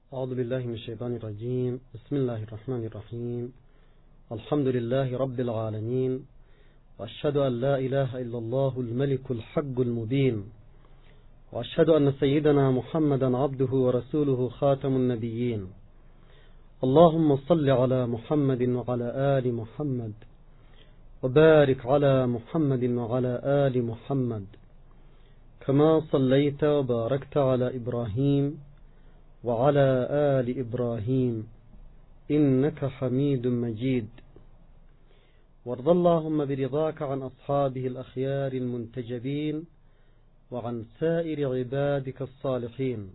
أعوذ بالله من الشيطان الرجيم. بسم الله الرحمن الرحيم. الحمد لله رب العالمين، وأشهد أن لا إله إلا الله الملك الحق المبين، وأشهد أن سيدنا محمدا عبده ورسوله خاتم النبيين. اللهم صل على محمد وعلى آل محمد، وبارك على محمد وعلى آل محمد كما صليت وباركت على إبراهيم وعلى آل إبراهيم إنك حميد مجيد. وارض اللهم برضاك عن أصحابه الأخيار المنتجبين وعن سائر عبادك الصالحين.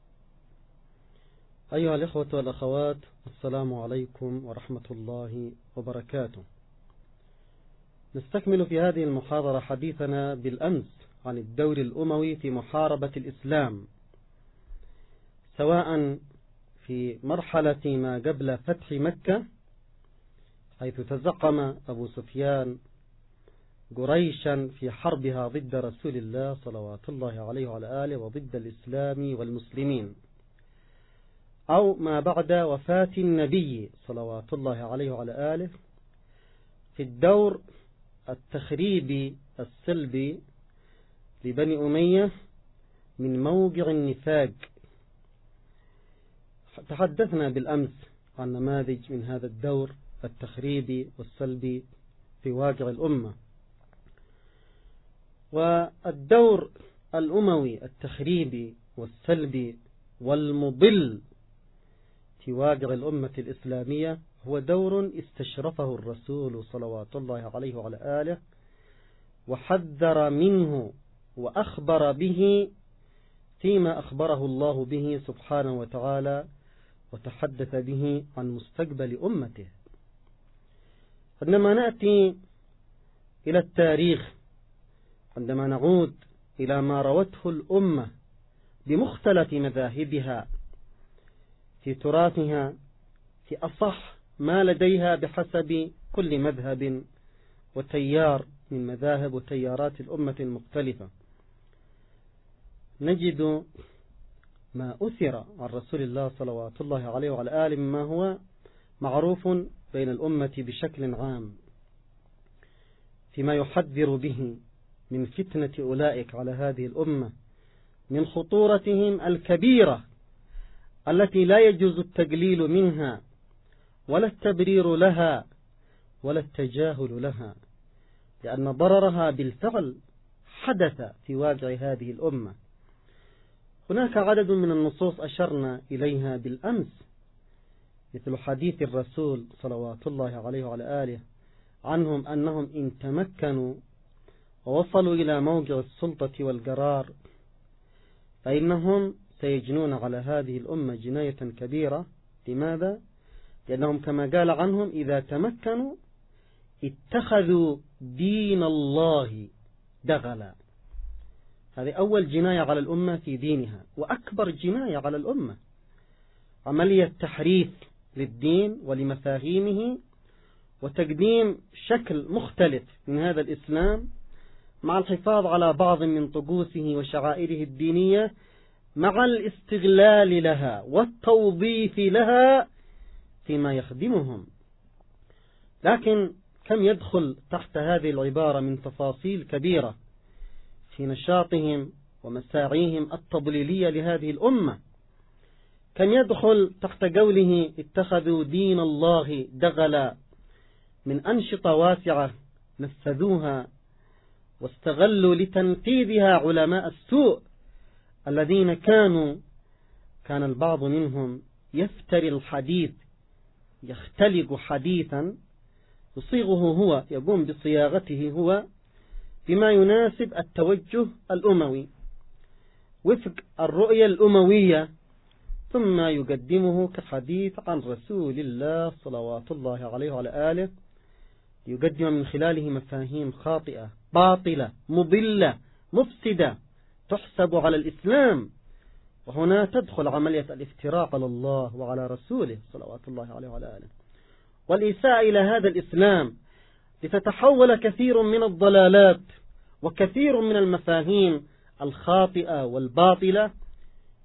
أيها الإخوة والأخوات، السلام عليكم ورحمة الله وبركاته. نستكمل في هذه المحاضرة حديثنا بالأمس عن الدور الأموي في محاربة الإسلام، سواء في مرحلة ما قبل فتح مكة، حيث تزقم أبو سفيان قريشا في حربها ضد رسول الله صلوات الله عليه وعلى آله وضد الإسلام والمسلمين، أو ما بعد وفاة النبي صلوات الله عليه وعلى آله في الدور التخريبي السلبي لبني أمية من موقع النفاق. تحدثنا بالأمس عن نماذج من هذا الدور التخريبي والسلبي في واقع الأمة. والدور الأموي التخريبي والسلبي والمضل في واقع الأمة الإسلامية هو دور استشرفه الرسول صلوات الله عليه وعلى آله، وحذر منه وأخبر به فيما أخبره الله به سبحانه وتعالى، وتحدث به عن مستقبل أمته. عندما نأتي إلى التاريخ، عندما نعود إلى ما روته الأمة بمختلف مذاهبها في تراثها، في أصح ما لديها بحسب كل مذهب وتيار من مذاهب وتيارات الأمة المختلفة، نجد ما أثر عن رسول الله صلوات الله عليه وعلى آله مما هو معروف بين الأمة بشكل عام، فيما يحذر به من فتنة أولئك على هذه الأمة، من خطورتهم الكبيرة التي لا يجوز التقليل منها ولا التبرير لها ولا التجاهل لها، لأن ضررها بالفعل حدث في واقع هذه الأمة. هناك عدد من النصوص أشرنا إليها بالأمس، مثل حديث الرسول صلوات الله عليه وعلى آله عنهم أنهم إن تمكنوا ووصلوا إلى موقع السلطة والقرار فإنهم سيجنون على هذه الأمة جناية كبيرة. لماذا؟ لأنهم كما قال عنهم إذا تمكنوا اتخذوا دين الله دغلا. هذه أول جناية على الأمة في دينها، وأكبر جناية على الأمة، عملية تحريف للدين ولمفاهيمه، وتقديم شكل مختلف من هذا الإسلام مع الحفاظ على بعض من طقوسه وشعائره الدينية، مع الاستغلال لها والتوظيف لها فيما يخدمهم. لكن كم يدخل تحت هذه العبارة من تفاصيل كبيرة في نشاطهم ومساعيهم التضليلية لهذه الأمة. كم يدخل تحت قوله اتخذوا دين الله دغلا من أنشطة واسعة نفذوها واستغلوا لتنفيذها علماء السوء الذين كان البعض منهم يفتري الحديث، يختلق حديثا يصيغه هو، يقوم بصياغته هو بما يناسب التوجه الأموي وفق الرؤية الأموية، ثم يقدمه كحديث عن رسول الله صلوات الله عليه وعلى آله، يقدم من خلاله مفاهيم خاطئة باطلة مضلة مفسدة تحسب على الإسلام. وهنا تدخل عملية الافتراء على الله وعلى رسوله صلوات الله عليه وعلى آله، والإساءة إلى هذا الإسلام، لتتحول كثير من الضلالات وكثير من المفاهيم الخاطئة والباطلة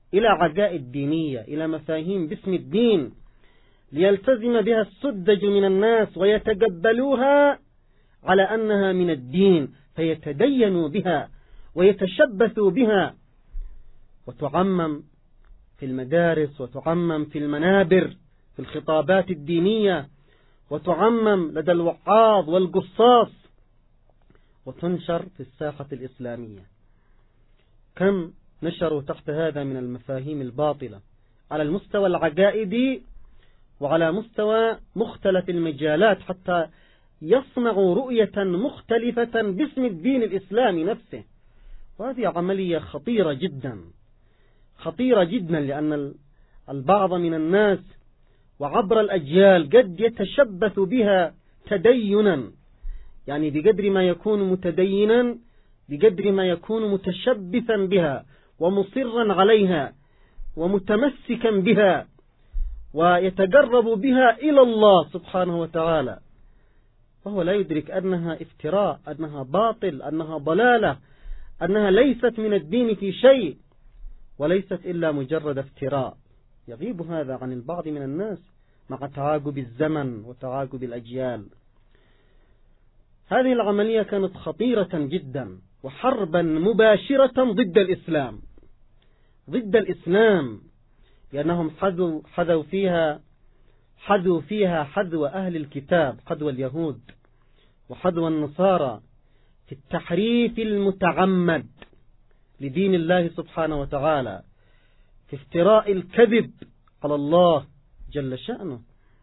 إلى عقائد دينية، إلى مفاهيم باسم الدين، ليلتزم بها السذج من الناس ويتقبلوها على أنها من الدين، فيتدينوا بها ويتشبثوا بها، وتعمم في المدارس، وتعمم في المنابر في الخطابات الدينية، وتعمم لدى الوعاظ والقصاص، وتنشر في الساحة الإسلامية. كم نشروا تحت هذا من المفاهيم الباطلة على المستوى العقائدي وعلى مستوى مختلف المجالات، حتى يصنعوا رؤية مختلفة باسم الدين الإسلامي نفسه. وهذه عملية خطيرة جدا، خطيرة جدا، لأن البعض من الناس وعبر الأجيال قد يتشبث بها تدينا، يعني بقدر ما يكون متدينا بقدر ما يكون متشبثا بها ومصرا عليها ومتمسكا بها، ويتقرب بها إلى الله سبحانه وتعالى، وهو لا يدرك أنها افتراء، أنها باطل، أنها ضلالة، أنها ليست من الدين في شيء، وليست إلا مجرد افتراء. يغيب هذا عن البعض من الناس مع تعاقب الزمن وتعاقب الأجيال. هذه العملية كانت خطيرة جدا، وحربا مباشرة ضد الإسلام، ضد الإسلام، لأنهم حذوا فيها حذو أهل الكتاب، حذو اليهود وحذو النصارى، في التحريف المتعمد لدين الله سبحانه وتعالى، في افتراء الكذب على الله جل شأنه.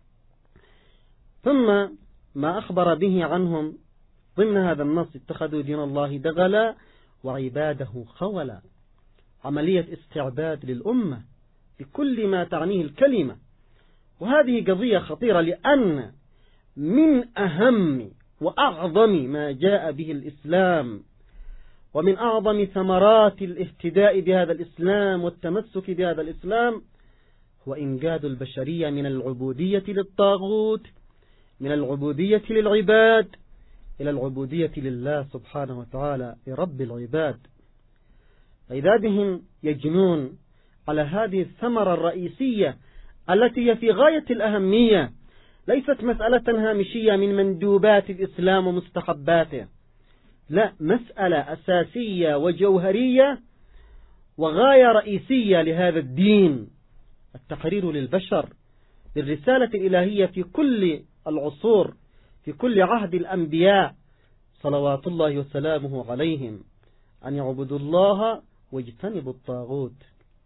ثم ما أخبر به عنهم ضمن هذا النص: اتخذوا دين الله دغلا وعباده خولا. عملية استعباد للأمة بكل ما تعنيه الكلمة. وهذه قضية خطيرة، لأن من أهم وأعظم ما جاء به الإسلام، ومن أعظم ثمرات الاهتداء بهذا الإسلام والتمسك بهذا الإسلام، هو إنقاذ البشرية من العبودية للطاغوت، من العبودية للعباد، إلى العبودية لله سبحانه وتعالى لرب العباد. فإذا بهم يجنون على هذه الثمرة الرئيسية التي هي في غاية الأهمية، ليست مسألة هامشية من مندوبات الإسلام ومستحباته، لا، مسألة أساسية وجوهرية وغاية رئيسية لهذا الدين: التحرير للبشر بالرسالة الإلهية في كل العصور، في كل عهد الأنبياء صلوات الله وسلامه عليهم، أن يعبدوا الله واجتنبوا الطاغوت.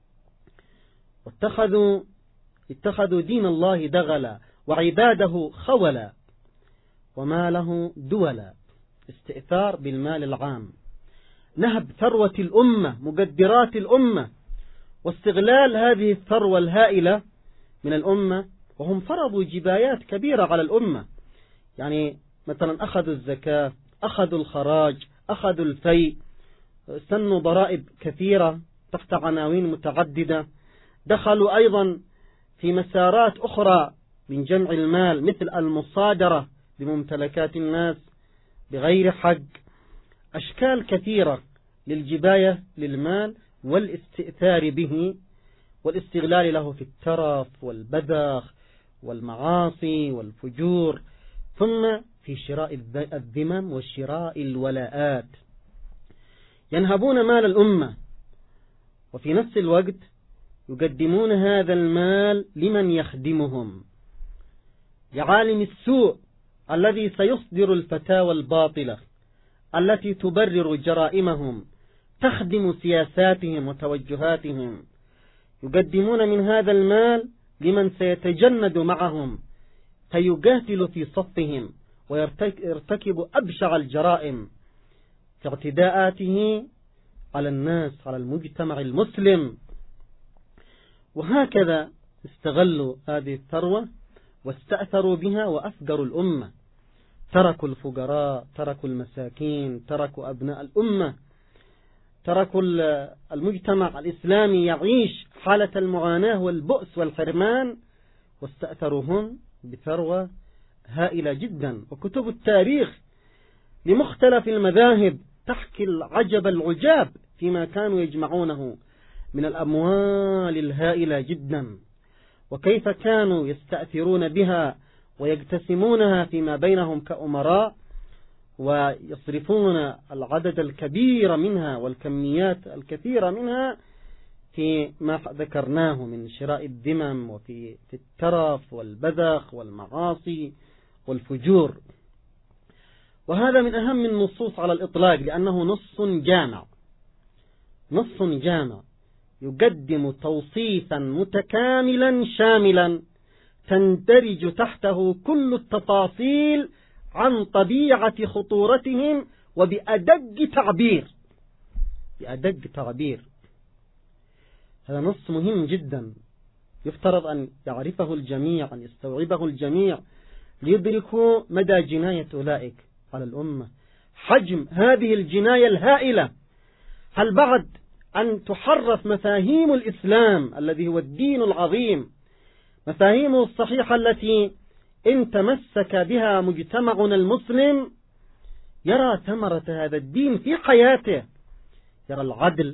اتخذوا دين الله دغلا وعباده خولا وماله دولا، استئثار بالمال العام، نهب ثروة الأمة، مقدرات الأمة، واستغلال هذه الثروة الهائلة من الأمة، وهم فرضوا جبايات كبيرة على الأمة. يعني مثلا أخذوا الزكاة، أخذوا الخراج، أخذوا الفيء، سنوا ضرائب كثيرة تحت عناوين متعددة، دخلوا أيضا في مسارات أخرى من جمع المال، مثل المصادرة بممتلكات الناس بغير حق، أشكال كثيرة للجباية للمال والاستئثار به والاستغلال له في الترف والبذخ والمعاصي والفجور، ثم في شراء الذمم وشراء الولاءات. ينهبون مال الأمة، وفي نفس الوقت يقدمون هذا المال لمن يخدمهم، لعالم السوء الذي سيصدر الفتاوى الباطلة التي تبرر جرائمهم، تخدم سياساتهم وتوجهاتهم. يقدمون من هذا المال لمن سيتجند معهم، فيقاتل في صفهم ويرتكب أبشع الجرائم في اعتداءاته على الناس، على المجتمع المسلم. وهكذا استغلوا هذه الثروة واستأثروا بها وأفقروا الأمة، تركوا الفقراء، تركوا المساكين، تركوا أبناء الأمة، تركوا المجتمع الإسلامي يعيش حالة المعاناة والبؤس والحرمان، واستأثروهم بثروة هائلة جدا. وكتب التاريخ لمختلف المذاهب تحكي العجب العجاب فيما كانوا يجمعونه من الأموال الهائلة جدا، وكيف كانوا يستأثرون بها ويقتسمونها فيما بينهم كأمراء، ويصرفون العدد الكبير منها والكميات الكثيرة منها في ما ذكرناه من شراء الذمم وفي الترف والبذخ والمعاصي والفجور. وهذا من أهم النصوص على الإطلاق، لأنه نص جامع يقدم توصيفا متكاملا شاملا تندرج تحته كل التفاصيل عن طبيعة خطورتهم وبأدق تعبير. هذا نص مهم جدا، يفترض أن يعرفه الجميع، أن يستوعبه الجميع ليدركوا مدى جناية أولئك على الأمة، حجم هذه الجناية الهائلة. هل بعد أن تحرف مفاهيم الإسلام الذي هو الدين العظيم، مفاهيمه الصحيحة التي إن تمسك بها مجتمعنا المسلم يرى ثمرة هذا الدين في حياته، يرى العدل،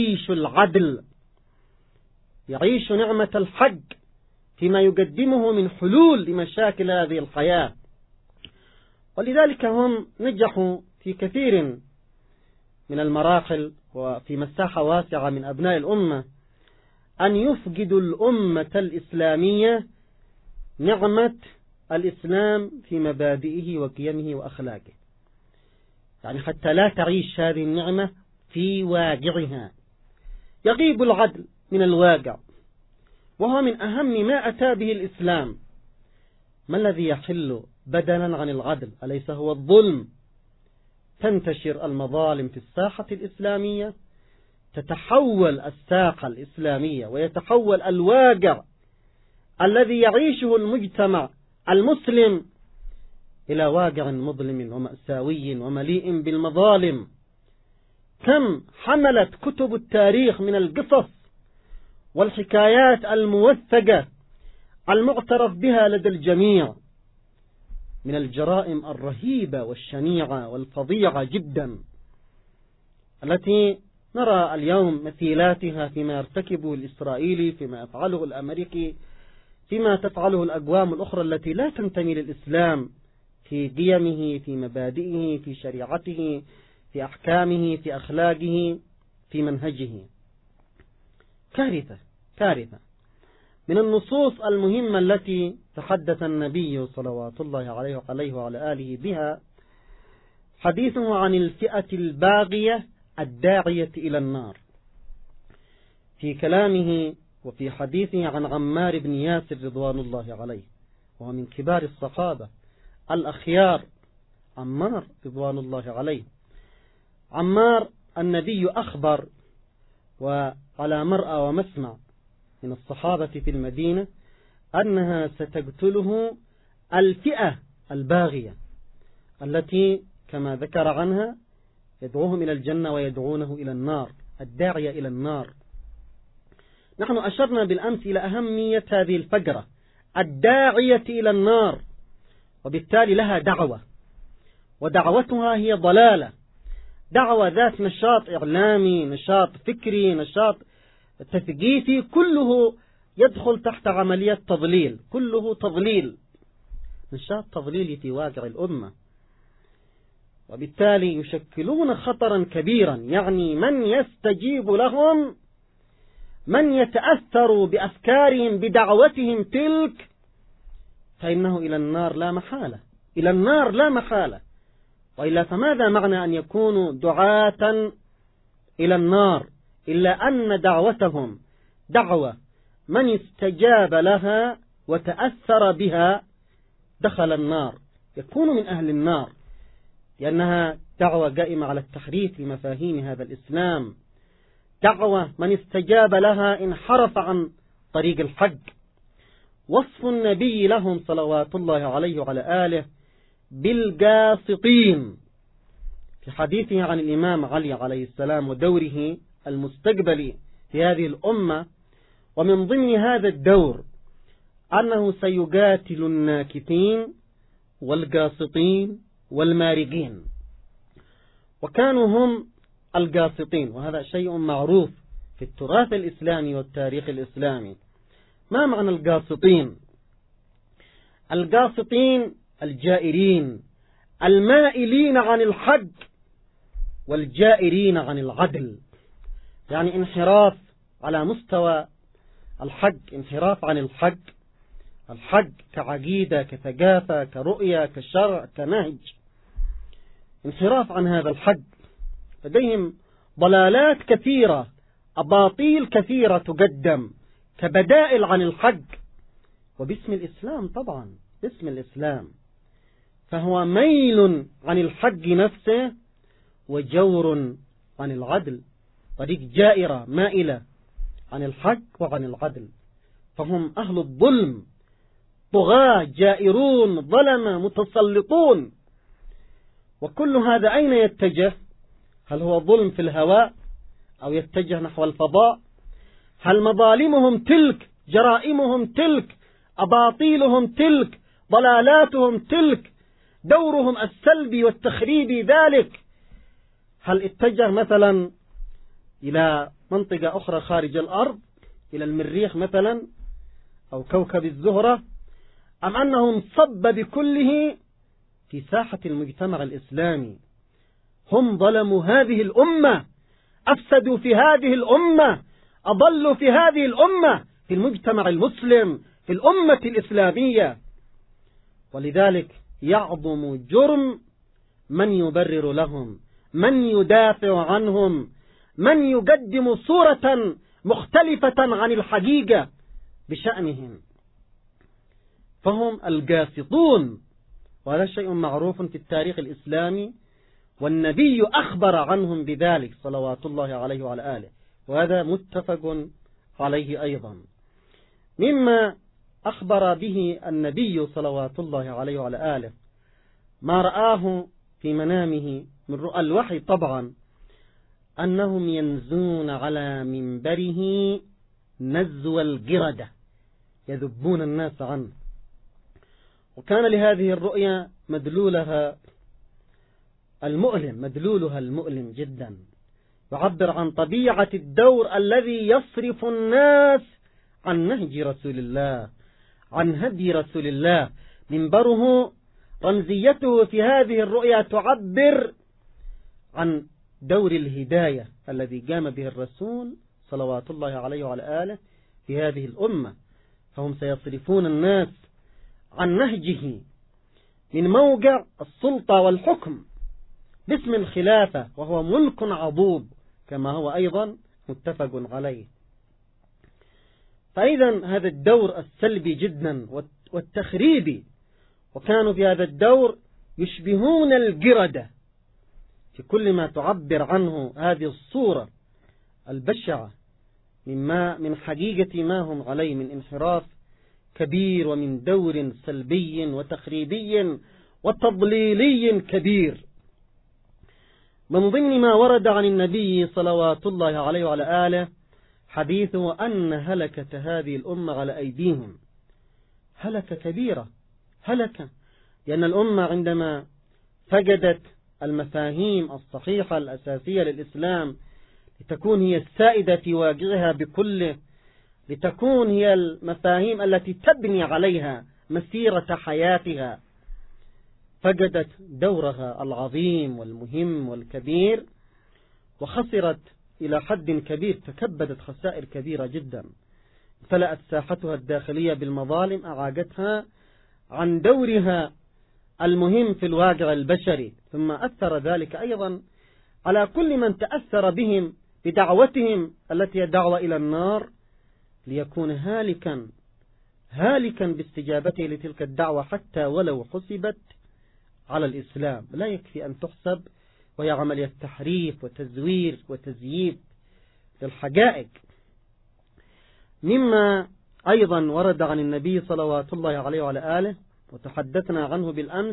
يعيش نعمة الحق فيما يقدمه من حلول لمشاكل هذه الحياة. ولذلك هم نجحوا في كثير من المراحل وفي مساحة واسعة من أبناء الأمة أن يفقدوا الأمة الإسلامية نعمة الإسلام في مبادئه وقيمه وأخلاقه، يعني حتى لا تعيش هذه النعمة في واقعها. يغيب العدل من الواقع، وهو من أهم ما أتى به الإسلام. ما الذي يحل بدلا عن العدل؟ أليس هو الظلم؟ تنتشر المظالم في الساحة الإسلامية، تتحول الساحة الإسلامية ويتحول الواقع الذي يعيشه المجتمع المسلم إلى واقع مظلم ومأساوي ومليء بالمظالم. كم حملت كتب التاريخ من القصص والحكايات الموثقة المعترف بها لدى الجميع من الجرائم الرهيبة والشنيعة والفظيعة جدا، التي نرى اليوم مثيلاتها فيما يرتكبه الإسرائيلي، فيما يفعله الأمريكي، فيما تفعله الأقوام الأخرى التي لا تنتمي للإسلام في قيمه، في مبادئه، في شريعته، في أحكامه، في أخلاقه، في منهجه. كارثة. من النصوص المهمة التي تحدث النبي صلوات الله عليه وعلى آله بها حديثه عن الفئة الباغية الداعية إلى النار. في كلامه وفي حديثه عن عمار بن ياسر رضوان الله عليه، وهو من كبار الصحابة الأخيار، عمار رضوان الله عليه. عمار النبي أخبر وعلى مرأى ومسمع من الصحابة في المدينة أنها ستقتله الفئة الباغية التي كما ذكر عنها يدعوهم إلى الجنة ويدعونه إلى النار، الداعية إلى النار. نحن أشرنا بالأمس إلى أهمية هذه الفقرة، الداعية إلى النار، وبالتالي لها دعوة، ودعوتها هي ضلالة، دعوة ذات نشاط إعلامي، نشاط فكري، نشاط تثقيفي، كله يدخل تحت عملية تضليل، كله تضليل، نشاط تضليلي في واقع الأمة. وبالتالي يشكلون خطرا كبيرا، يعني من يستجيب لهم، من يتأثر بأفكارهم بدعوتهم تلك، فإنه إلى النار لا محالة، وإلا فماذا معنى أن يكونوا دعاة إلى النار إلا أن دعوتهم دعوة من استجاب لها وتأثر بها دخل النار، يكون من أهل النار، لأنها دعوة قائمة على التحريف لمفاهيم هذا الإسلام، دعوة من استجاب لها انحرف عن طريق الحق. وصف النبي لهم صلوات الله عليه وعلى آله بالقاسطين في حديثه عن الإمام علي عليه السلام ودوره المستقبلي في هذه الأمة، ومن ضمن هذا الدور أنه سيقاتل الناكثين والقاسطين والمارقين. وكانوا هم القاسطين، وهذا شيء معروف في التراث الإسلامي والتاريخ الإسلامي. ما معنى القاسطين؟ القاسطين الجائرين المائلين عن الحق والجائرين عن العدل، يعني انحراف على مستوى الحق، انحراف عن الحق، الحق كعقيدة كثقافة كرؤية كشرع كنهج، انحراف عن هذا الحق. لديهم ضلالات كثيرة، أباطيل كثيرة تقدم كبدائل عن الحق، وباسم الإسلام طبعا، باسم الإسلام. فهو ميل عن الحق نفسه وجور عن العدل، طريق جائرة مائلة عن الحق وعن العدل. فهم أهل الظلم، طغاة جائرون ظلمة متسلطون. وكل هذا أين يتجه؟ هل هو ظلم في الهواء أو يتجه نحو الفضاء؟ هل مظالمهم تلك، جرائمهم تلك، أباطيلهم تلك، ضلالاتهم تلك، دورهم السلبي والتخريبي ذلك؟ هل اتجه مثلا إلى منطقة أخرى خارج الأرض، إلى المريخ مثلا أو كوكب الزهرة، أم أنه انصب بكله في ساحة المجتمع الإسلامي؟ هم ظلموا هذه الأمة، أفسدوا في هذه الأمة، أضلوا في هذه الأمة، في المجتمع المسلم، في الأمة الإسلامية. ولذلك يعظم جرم من يبرر لهم، من يدافع عنهم، من يقدم صورة مختلفة عن الحقيقة بشأنهم. فهم القاسطون، وهذا شيء معروف في التاريخ الإسلامي، والنبي أخبر عنهم بذلك صلوات الله عليه وعلى آله، وهذا متفق عليه أيضا. مما أخبر به النبي صلوات الله عليه وعلى آله ما رآه في منامه من رؤى الوحي طبعا، أنهم ينزون على منبره نزو القردة، يذبون الناس عنه. وكان لهذه الرؤيا مدلولها المؤلم جدا، يعبر عن طبيعة الدور الذي يصرف الناس عن نهج رسول الله، عن هدي رسول الله. منبره رمزيته في هذه الرؤيا تعبر عن دور الهداية الذي قام به الرسول صلوات الله عليه وعلى آله في هذه الأمة. فهم سيصرفون الناس عن نهجه من موقع السلطة والحكم باسم الخلافة، وهو ملك عضوب كما هو أيضا متفق عليه. فإذا هذا الدور السلبي جدا والتخريبي، وكانوا في هذا الدور يشبهون القردة في كل ما تعبر عنه هذه الصورة البشعة من حقيقة ما هم عليه من انحراف كبير، ومن دور سلبي وتخريبي وتضليلي كبير. من ضمن ما ورد عن النبي صلوات الله عليه وعلى آله حديثه أن هلكة هذه الأمة على أيديهم، هلكة كبيرة، هلكة، لأن الأمة عندما فقدت المفاهيم الصحيحة الأساسية للإسلام لتكون هي السائدة في واقعها بكله، لتكون هي المفاهيم التي تبني عليها مسيرة حياتها، فقدت دورها العظيم والمهم والكبير، وخسرت إلى حد كبير، تكبدت خسائر كبيرة جدا. امتلأت ساحتها الداخلية بالمظالم، أعاقتها عن دورها المهم في الواقع البشري. ثم أثر ذلك أيضا على كل من تأثر بهم بدعوتهم التي هي دعوة إلى النار، ليكون هالكا باستجابته لتلك الدعوة، حتى ولو حسبت على الإسلام. لا يكفي أن تحسب وهي عملية تحريف وتزوير وتزييف للحقائق. مما أيضا ورد عن النبي صلوات الله عليه وعلى آله وتحدثنا عنه بالأمس،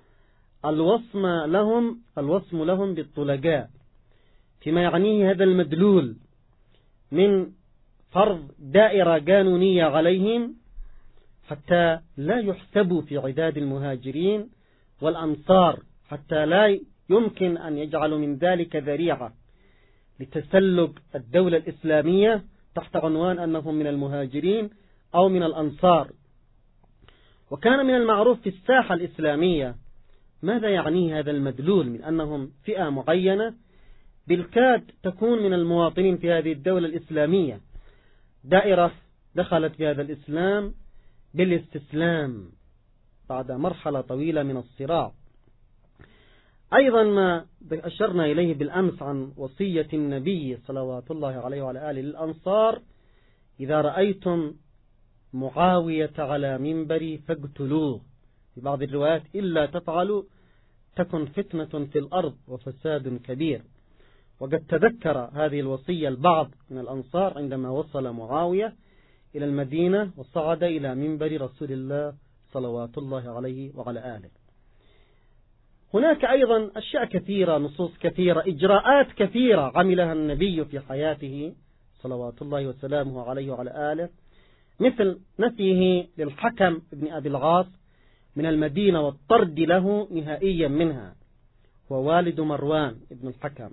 الوصم لهم بالطلقاء، فيما يعنيه هذا المدلول من فرض دائرة قانونية عليهم حتى لا يحسبوا في عداد المهاجرين والأنصار، حتى لا يمكن أن يجعلوا من ذلك ذريعة لتسلب الدولة الإسلامية تحت عنوان أنهم من المهاجرين أو من الأنصار. وكان من المعروف في الساحة الإسلامية ماذا يعني هذا المدلول من أنهم فئة معينة بالكاد تكون من المواطنين في هذه الدولة الإسلامية، دائرة دخلت في هذا الإسلام بالاستسلام بعد مرحلة طويلة من الصراع. أيضا ما أشرنا إليه بالأمس عن وصية النبي صلوات الله عليه وعلى آله للأنصار: إذا رأيتم معاوية على منبري فاقتلوه، في بعض الروايات إلا تفعلوا تكن فتنة في الأرض وفساد كبير. وقد تذكر هذه الوصية البعض من الأنصار عندما وصل معاوية إلى المدينة وصعد إلى منبر رسول الله صلوات الله عليه وعلى آله. هناك أيضا أشياء كثيرة، نصوص كثيرة، إجراءات كثيرة عملها النبي في حياته صلوات الله وسلامه عليه وعلى آله، مثل نفيه للحكم ابن أبي العاص من المدينة والطرد له نهائيا منها، هو والد مروان ابن الحكم.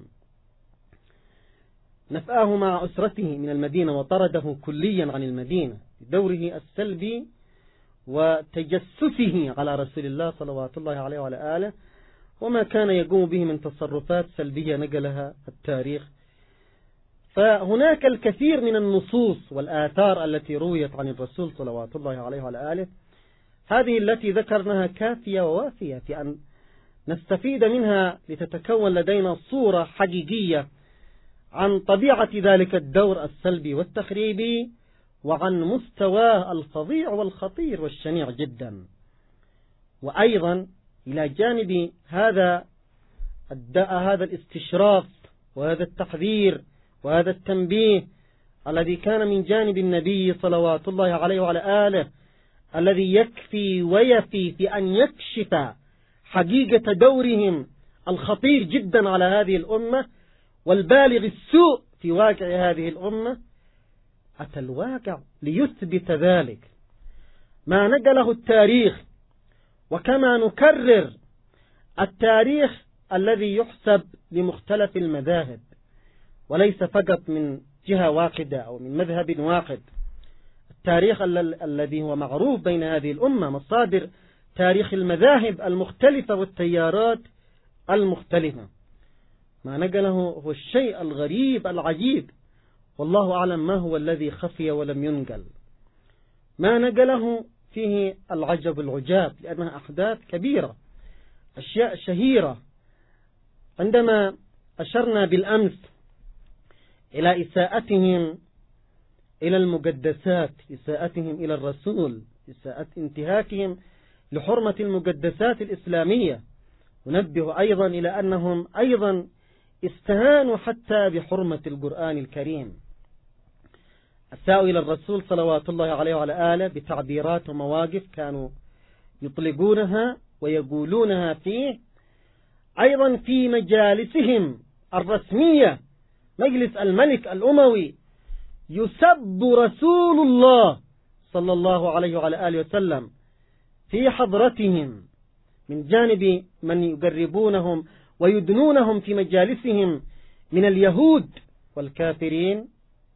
نفاه مع أسرته من المدينة وطرده كليا عن المدينة بدوره السلبي وتجسسه على رسول الله صلوات الله عليه وعلى آله، وما كان يقوم به من تصرفات سلبية نقلها التاريخ. فهناك الكثير من النصوص والآثار التي رويت عن الرسول صلوات الله عليه وعلى آله، هذه التي ذكرناها كافية ووافية في أن نستفيد منها لتتكون لدينا صورة حقيقية عن طبيعة ذلك الدور السلبي والتخريبي وعن مستواه الفظيع والخطير والشنيع جدا. وأيضا إلى جانب هذا الاستشراف وهذا التحذير وهذا التنبيه الذي كان من جانب النبي صلوات الله عليه وعلى آله، الذي يكفي ويفي في أن يكشف حقيقة دورهم الخطير جدا على هذه الأمة والبالغ السوء في واقع هذه الأمة، أتى الواقع ليثبت ذلك. ما نقله التاريخ، وكما نكرر التاريخ الذي يحسب لمختلف المذاهب وليس فقط من جهة واحدة أو من مذهب واحد، التاريخ الذي هو معروف بين هذه الأمة، مصادر تاريخ المذاهب المختلفة والتيارات المختلفة. ما نقله هو الشيء الغريب العجيب، والله أعلم ما هو الذي خفي ولم ينقل. ما نقله فيه العجب العجاب، لأنها أحداث كبيرة، أشياء شهيرة. عندما أشرنا بالأمس إلى إساءتهم إلى المقدسات، إساءتهم إلى الرسول، إساءة انتهاكهم لحرمة المقدسات الإسلامية، ونبه أيضا إلى أنهم أيضا استهانوا حتى بحرمة القرآن الكريم، أساءوا إلى الرسول صلوات الله عليه وعلى آله بتعبيرات ومواقف كانوا يطلقونها ويقولونها فيه. أيضا في مجالسهم الرسمية، مجلس الملك الأموي، يسب رسول الله صلى الله عليه وعلى آله وسلم في حضرتهم من جانب من يقربونهم ويدنونهم في مجالسهم من اليهود والكافرين،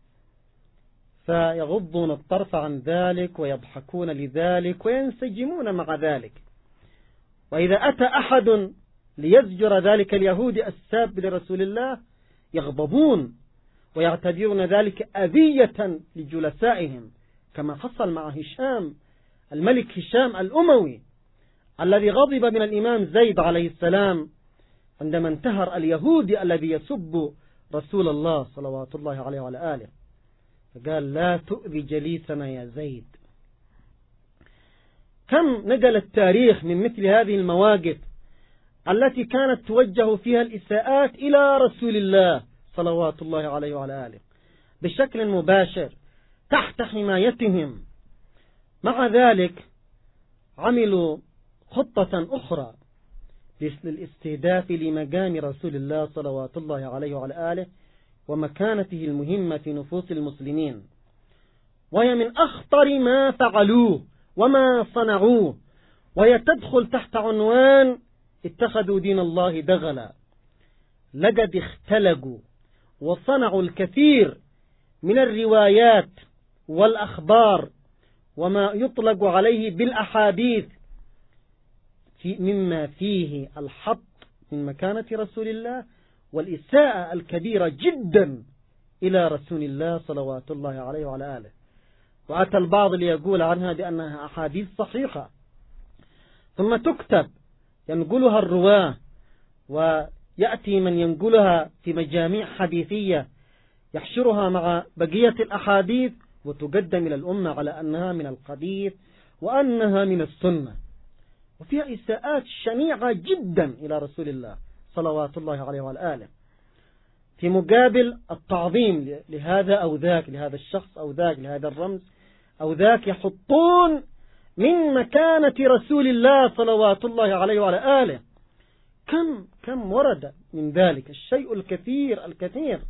فيغضون الطرف عن ذلك ويضحكون لذلك وينسجمون مع ذلك. وإذا أتى أحد ليزجر ذلك اليهود الساب لرسول الله يغضبون ويعتبرون ذلك أذية لجلسائهم، كما حصل مع هشام الملك هشام الأموي الذي غضب من الإمام زيد عليه السلام عندما انتهر اليهودي الذي يسب رسول الله صلوات الله عليه وعلى آله، فقال: لا تؤذي جليسنا يا زيد. كم نقل التاريخ من مثل هذه المواقف التي كانت توجه فيها الإساءات إلى رسول الله صلوات الله عليه وعلى آله بشكل مباشر تحت حمايتهم. مع ذلك عملوا خطة أخرى للاستهداف لمقام رسول الله صلوات الله عليه وعلى آله ومكانته المهمة في نفوس المسلمين، وهي من أخطر ما فعلوه وما صنعوه، وهي تدخل تحت عنوان اتخذوا دين الله دغلا. لقد اختلقوا وصنعوا الكثير من الروايات والأخبار وما يطلق عليه بالأحاديث مما فيه الحط من مكانة رسول الله والإساءة الكبيرة جدا إلى رسول الله صلوات الله عليه وعلى آله. وأتى البعض ليقول عنها بأنها أحاديث صحيحة، ثم تكتب ينقلها الرواة، ويأتي من ينقلها في مجاميع حديثية يحشرها مع بقية الأحاديث وتقدم إلى الأمة على أنها من الحديث وأنها من السنة، وفيها إساءات شنيعة جدا إلى رسول الله صلوات الله عليه وعلى آله، في مقابل التعظيم لهذا أو ذاك، لهذا الشخص أو ذاك، لهذا الرمز أو ذاك، يحطون من مكانة رسول الله صلوات الله عليه وعلى آله. كم ورد من ذلك الشيء الكثير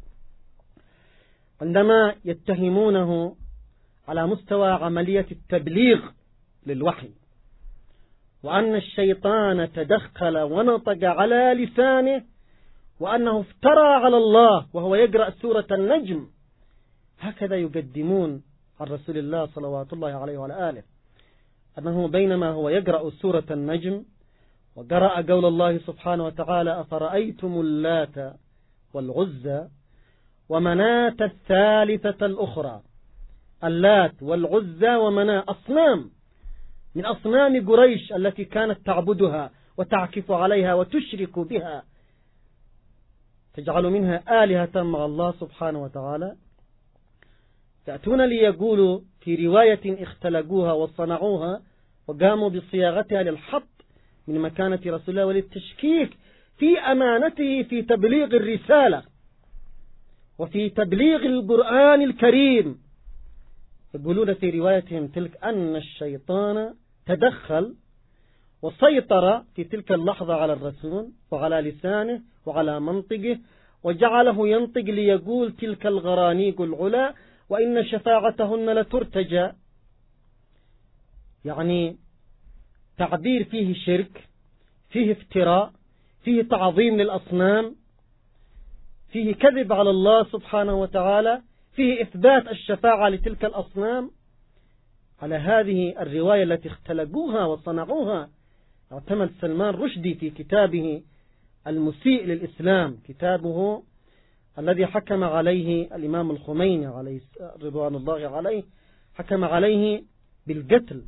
عندما يتهمونه على مستوى عملية التبليغ للوحي، وأن الشيطان تدخل ونطق على لسانه، وأنه افترى على الله وهو يقرأ سورة النجم. هكذا يقدمون عن رسول الله صلوات الله عليه وعلى آله، أنه بينما هو يقرأ سورة النجم وقرأ قول الله سبحانه وتعالى: أفرأيتم اللات والعزى ومناة الثالثة الأخرى. اللات والعزى ومناة أصنام من أصنام قريش التي كانت تعبدها وتعكف عليها وتشرك بها، تجعل منها آلهة مع الله سبحانه وتعالى. يأتون ليقولوا في رواية اختلقوها وصنعوها وقاموا بصياغتها للحط من مكانة رسول الله وللتشكيك في أمانته في تبليغ الرسالة وفي تبليغ القرآن الكريم. يقولون في روايتهم تلك أن الشيطان تدخل وسيطر في تلك اللحظة على الرسول وعلى لسانه وعلى منطقه، وجعله ينطق ليقول تلك الغرانيق العلا وإن شفاعتهن لترتجى. يعني تعبير فيه شرك، فيه افتراء، فيه تعظيم للأصنام، فيه كذب على الله سبحانه وتعالى، فيه إثبات الشفاعة لتلك الأصنام. على هذه الرواية التي اختلقوها وصنعوها اعتمد سلمان رشدي في كتابه المسيء للإسلام، كتابه الذي حكم عليه الإمام الخميني عليه رضوان الله عليه، حكم عليه بالقتل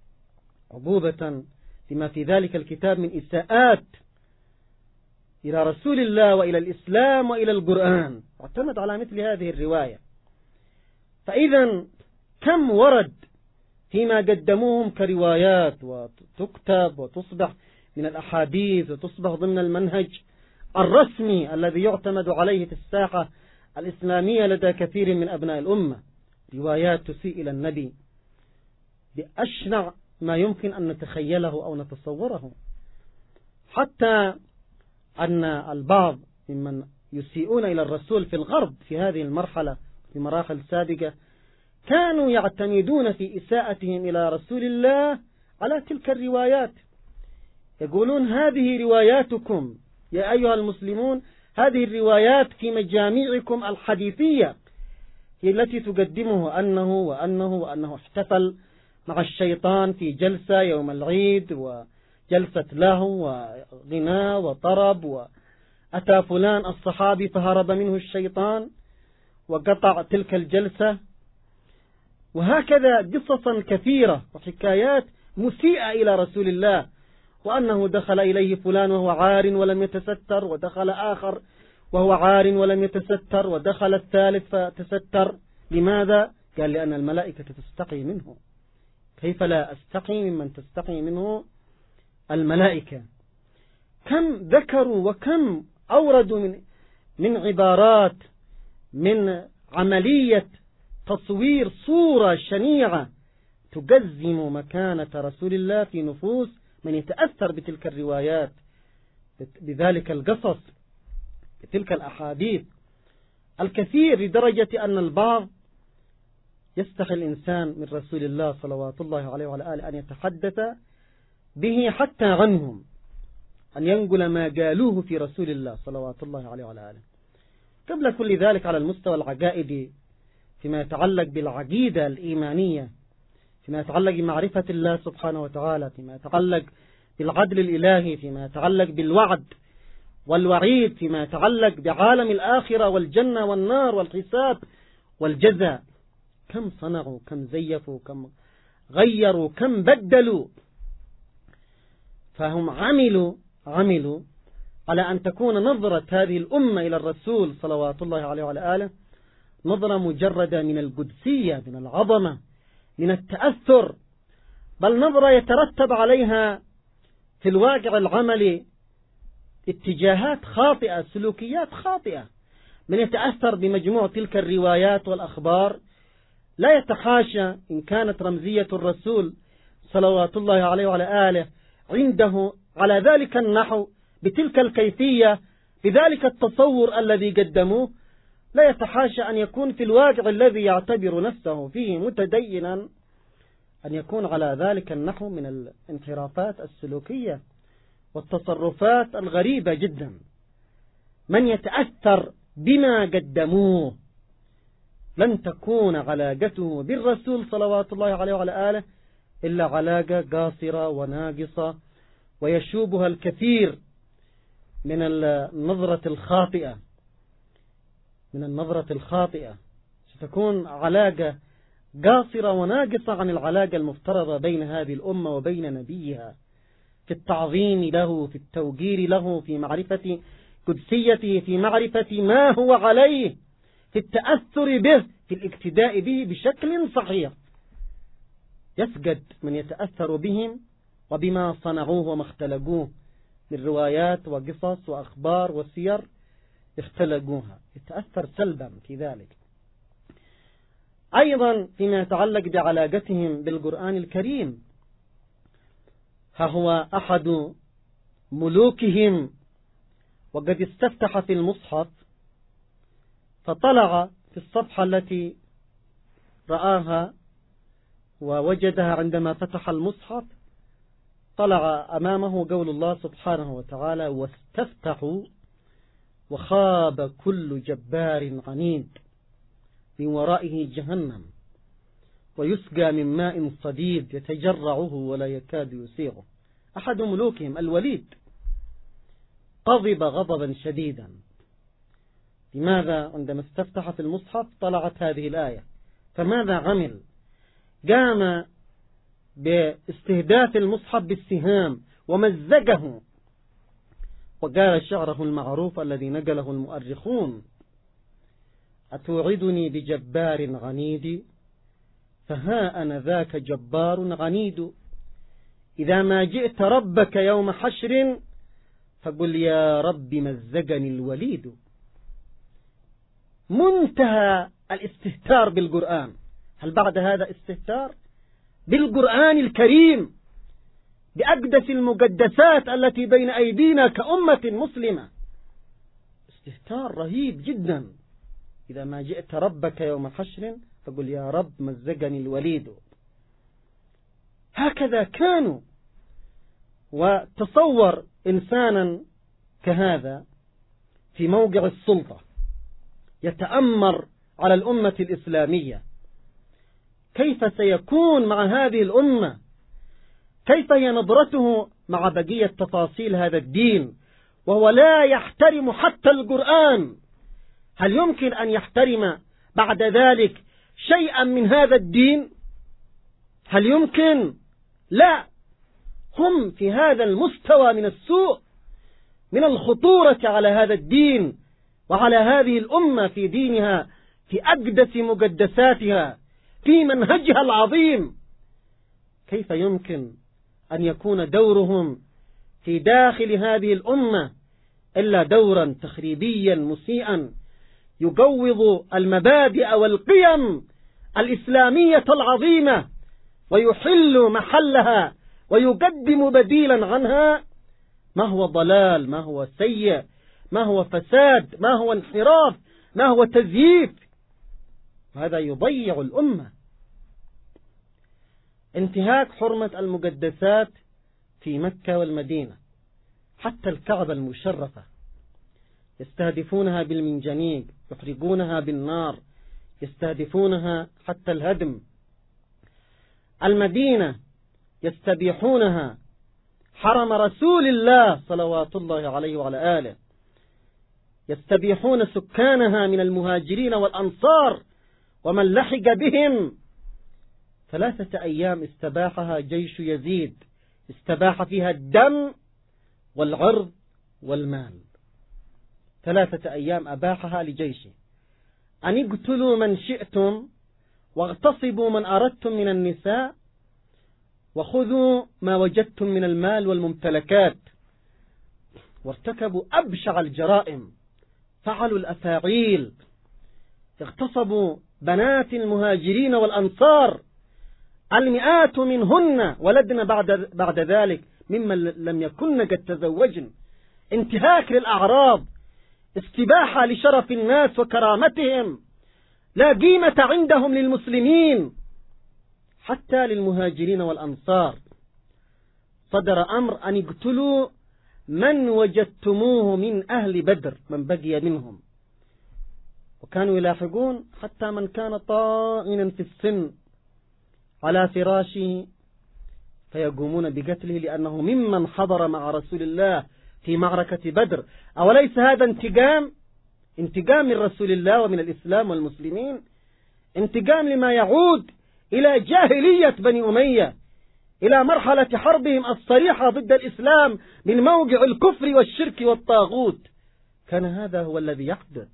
عقوبة لما في ذلك الكتاب من إساءات إلى رسول الله وإلى الإسلام وإلى القرآن، اعتمد على مثل هذه الرواية. فإذا كم ورد فيما قدموهم كروايات وتكتب وتصبح من الأحاديث وتصبح ضمن المنهج الرسمي الذي يعتمد عليه في الساحة الإسلامية لدى كثير من أبناء الأمة، روايات تسيء إلى النبي بأشنع ما يمكن أن نتخيله أو نتصوره، حتى أن البعض ممن يسيئون إلى الرسول في الغرب في هذه المرحلة في مراحل سابقة كانوا يعتمدون في إساءتهم إلى رسول الله على تلك الروايات. يقولون هذه رواياتكم يا أيها المسلمون، هذه الروايات في مجاميعكم الحديثية هي التي تقدمه أنه احتفل مع الشيطان في جلسة يوم العيد وجلسة لهو وغناء وطرب، وأتى فلان الصحابي فهرب منه الشيطان وقطع تلك الجلسة، وهكذا قصصا كثيرة وحكايات مسيئة إلى رسول الله، وأنه دخل إليه فلان وهو عار ولم يتستر، ودخل آخر وهو عار ولم يتستر، ودخل الثالث فتستر. لماذا؟ قال لأن الملائكة تستقي منه. كيف لا أستقي ممن تستقي منه الملائكة؟ كم ذكروا وكم أوردوا من عبارات من عملية تصوير صورة شنيعة تجزم مكانة رسول الله في نفوس من يتأثر بتلك الروايات، بذلك القصص، بتلك الأحاديث الكثير، لدرجة أن البعض يستحي الإنسان من رسول الله صلوات الله عليه وعلى آله أن يتحدث به حتى عنهم، أن ينقل ما قالوه في رسول الله صلوات الله عليه وعلى آله. قبل كل ذلك على المستوى العقائدي، فيما يتعلق بالعقيدة الإيمانية، فيما يتعلق بمعرفة الله سبحانه وتعالى، فيما يتعلق بالعدل الإلهي، فيما يتعلق بالوعد والوعيد، فيما يتعلق بعالم الآخرة والجنة والنار والحساب والجزاء. كم صنعوا، كم زيفوا، كم غيروا، كم بدلوا. فهم عملوا على أن تكون نظرة هذه الأمة إلى الرسول صلوات الله عليه وعلى آله نظرة مجردة من القدسية، من العظمة، من التأثر، بل نظرة يترتب عليها في الواقع العملي اتجاهات خاطئة، سلوكيات خاطئة. من يتأثر بمجموع تلك الروايات والأخبار لا يتحاشى إن كانت رمزية الرسول صلوات الله عليه وعلى آله عنده على ذلك النحو، بتلك الكيفية، بذلك التصور الذي قدموه، لا يتحاشى أن يكون في الواقع الذي يعتبر نفسه فيه متدينا أن يكون على ذلك النحو من الانحرافات السلوكية والتصرفات الغريبة جدا. من يتأثر بما قدموه لن تكون علاقته بالرسول صلوات الله عليه وعلى آله إلا علاقة قاصرة وناقصة، ويشوبها الكثير من النظرة الخاطئة. ستكون علاقة قاصرة وناقصة عن العلاقة المفترضة بين هذه الأمة وبين نبيها، في التعظيم له، في التوقير له، في معرفة قدسيته، في معرفة ما هو عليه، في التأثر به، في الاقتداء به بشكل صحيح. يسجد من يتأثر بهم وبما صنعوه وما اختلقوه من روايات وقصص وأخبار وسير اختلقوها، يتأثر سلبا في ذلك. أيضا فيما يتعلق بعلاقتهم بالقرآن الكريم، ها هو أحد ملوكهم وقد استفتح في المصحف، فطلع في الصفحة التي رآها ووجدها عندما فتح المصحف، طلع أمامه قول الله سبحانه وتعالى: واستفتحوا وخاب كل جبار عنيد من ورائه جهنم ويسقى من ماء صديد يتجرعه ولا يكاد يسيغه. أحد ملوكهم الوليد غضب غضبا شديدا. لماذا؟ عندما استفتح في المصحف طلعت هذه الآية، فماذا عمل؟ قام باستهداف المصحف بالسهام ومزقه، وقال شعره المعروف الذي نقله المؤرخون: أتوعدني بجبار عنيد فها أنا ذاك جبار عنيد، إذا ما جئت ربك يوم حشر فقل يا رب مزقني الوليد. منتهى الاستهتار بالقرآن. هل بعد هذا استهتار بالقرآن الكريم، بأقدس المقدسات التي بين أيدينا كأمة مسلمة؟ استهتار رهيب جدا. إذا ما جئت ربك يوم حشر فقل يا رب مزقني الوليد. هكذا كانوا. وتصور إنسانا كهذا في موقع السلطة يتأمر على الأمة الإسلامية، كيف سيكون مع هذه الأمة؟ كيف هي نظرته مع بقية تفاصيل هذا الدين وهو لا يحترم حتى القرآن؟ هل يمكن أن يحترم بعد ذلك شيئا من هذا الدين؟ هل يمكن؟ لا. هم في هذا المستوى من السوء، من الخطورة على هذا الدين وعلى هذه الأمة في دينها، في أقدس مقدساتها، في منهجها العظيم. كيف يمكن أن يكون دورهم في داخل هذه الأمة إلا دورا تخريبيا مسيئا يقوض المبادئ والقيم الإسلامية العظيمة ويحل محلها ويقدم بديلا عنها ما هو ضلال، ما هو سيء، ما هو فساد، ما هو انحراف، ما هو تزييف. هذا يضيع الأمة. انتهاك حرمة المقدسات في مكة والمدينة، حتى الكعبة المشرفة يستهدفونها بالمنجنيق، يحرقونها بالنار، يستهدفونها حتى الهدم. المدينة يستبيحونها، حرم رسول الله صلوات الله عليه وعلى آله، يستبيحون سكانها من المهاجرين والأنصار ومن لحق بهم. 3 أيام استباحها جيش يزيد، استباح فيها الدم والعرض والمال. 3 أيام أباحها لجيشه، أن اقتلوا من شئتم واغتصبوا من أردتم من النساء وخذوا ما وجدتم من المال والممتلكات. وارتكبوا أبشع الجرائم، فعلوا الأفاعيل، اغتصبوا بنات المهاجرين والأنصار، المئات منهن ولدن بعد ذلك ممن لم يكن قد تزوجن، انتهاك للأعراض، استباحة لشرف الناس وكرامتهم، لا قيمة عندهم للمسلمين حتى للمهاجرين والأنصار. صدر أمر أن يقتلوا من وجدتموه من أهل بدر، من بقي منهم، وكانوا يلاحقون حتى من كان طائنا في السن على فراشه فيقومون بقتله لأنه ممن حضر مع رسول الله في معركة بدر. أوليس هذا انتقام من رسول الله ومن الإسلام والمسلمين؟ انتقام لما يعود إلى جاهلية بني أمية، إلى مرحلة حربهم الصريحة ضد الإسلام من موقع الكفر والشرك والطاغوت. كان هذا هو الذي يحدث.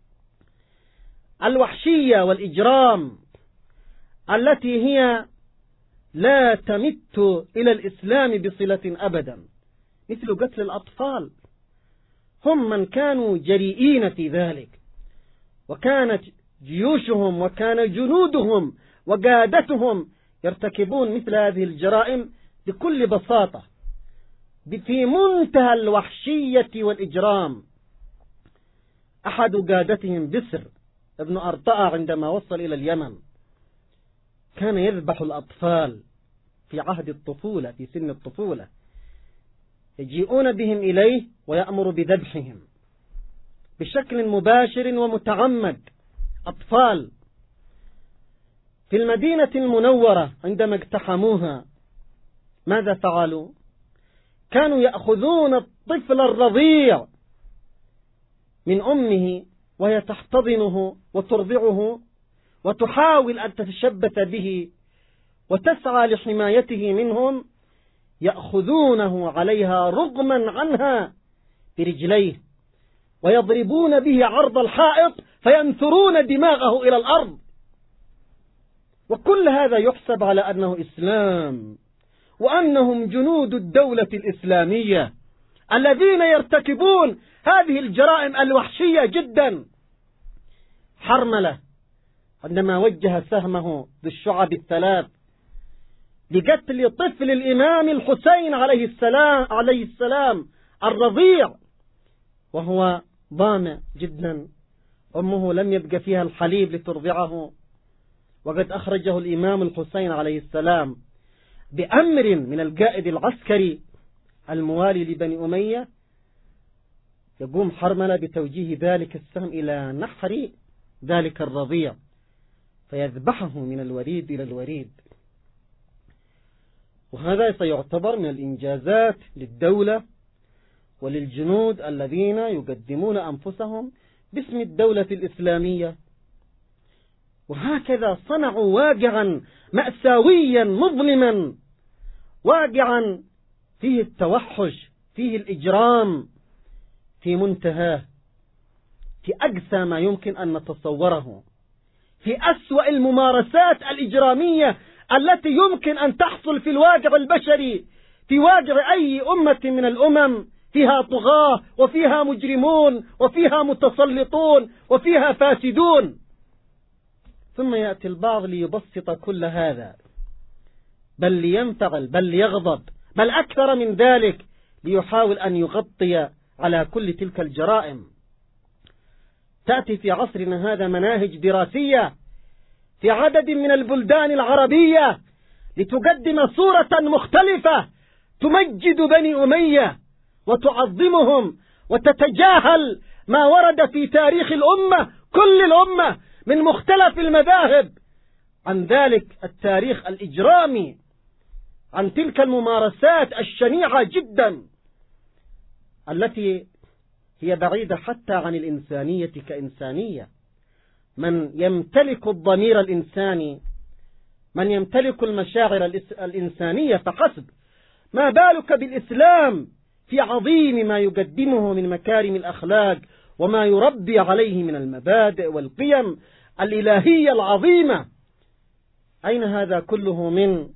الوحشية والإجرام التي هي لا تمت إلى الإسلام بصلة أبدا، مثل قتل الأطفال، هم من كانوا جريئين في ذلك، وكانت جيوشهم وكان جنودهم وقادتهم يرتكبون مثل هذه الجرائم بكل بساطة، في منتهى الوحشية والإجرام. أحد قادتهم بسر ابن أرطاء عندما وصل إلى اليمن كان يذبح الأطفال في عهد الطفولة، في سن الطفولة، يجيئون بهم إليه ويأمر بذبحهم بشكل مباشر ومتعمد، أطفال. في المدينة المنورة عندما اقتحموها ماذا فعلوا؟ كانوا يأخذون الطفل الرضيع من أمه وهي تحتضنه وترضعه وتحاول أن تتشبث به وتسعى لحمايته منهم، يأخذونه عليها رغما عنها برجليه ويضربون به عرض الحائط فينثرون دماغه إلى الأرض. وكل هذا يحسب على أنه إسلام، وأنهم جنود الدولة الإسلامية الذين يرتكبون هذه الجرائم الوحشية جدا. حرملة عندما وجه سهمه بالشعب الثلاث لقتل طفل الإمام الحسين عليه السلام الرضيع وهو ضامع جدا، أمه لم يبقى فيها الحليب لترضعه، وقد أخرجه الإمام الحسين عليه السلام بأمر من القائد العسكري الموالي لبني أمية. يقوم حرملة بتوجيه ذلك السهم إلى نحر ذلك الرضيع فيذبحه من الوريد إلى الوريد. وهذا سيعتبر من الإنجازات للدولة وللجنود الذين يقدمون أنفسهم باسم الدولة الإسلامية. وهكذا صنعوا واقعا مأساويا مظلما، واقعا فيه التوحش، فيه الإجرام في منتهاه، في أقسى ما يمكن أن نتصوره، في أسوأ الممارسات الإجرامية التي يمكن أن تحصل في الواقع البشري، في واقع أي أمة من الأمم. فيها طغاة وفيها مجرمون وفيها متسلطون وفيها فاسدون. ثم يأتي البعض ليبسط كل هذا، بل لينفعل، بل ليغضب، بل أكثر من ذلك، ليحاول أن يغطي على كل تلك الجرائم. تأتي في عصرنا هذا مناهج دراسية في عدد من البلدان العربية لتقدم صورة مختلفة تمجد بني أمية وتعظمهم وتتجاهل ما ورد في تاريخ الأمة كل الأمة من مختلف المذاهب عن ذلك التاريخ الإجرامي، عن تلك الممارسات الشنيعة جدا التي هي بعيدة حتى عن الإنسانية كإنسانية. من يمتلك الضمير الإنساني، من يمتلك المشاعر الإنسانية فحسب، ما بالك بالإسلام في عظيم ما يقدمه من مكارم الأخلاق وما يربي عليه من المبادئ والقيم الإلهية العظيمة. أين هذا كله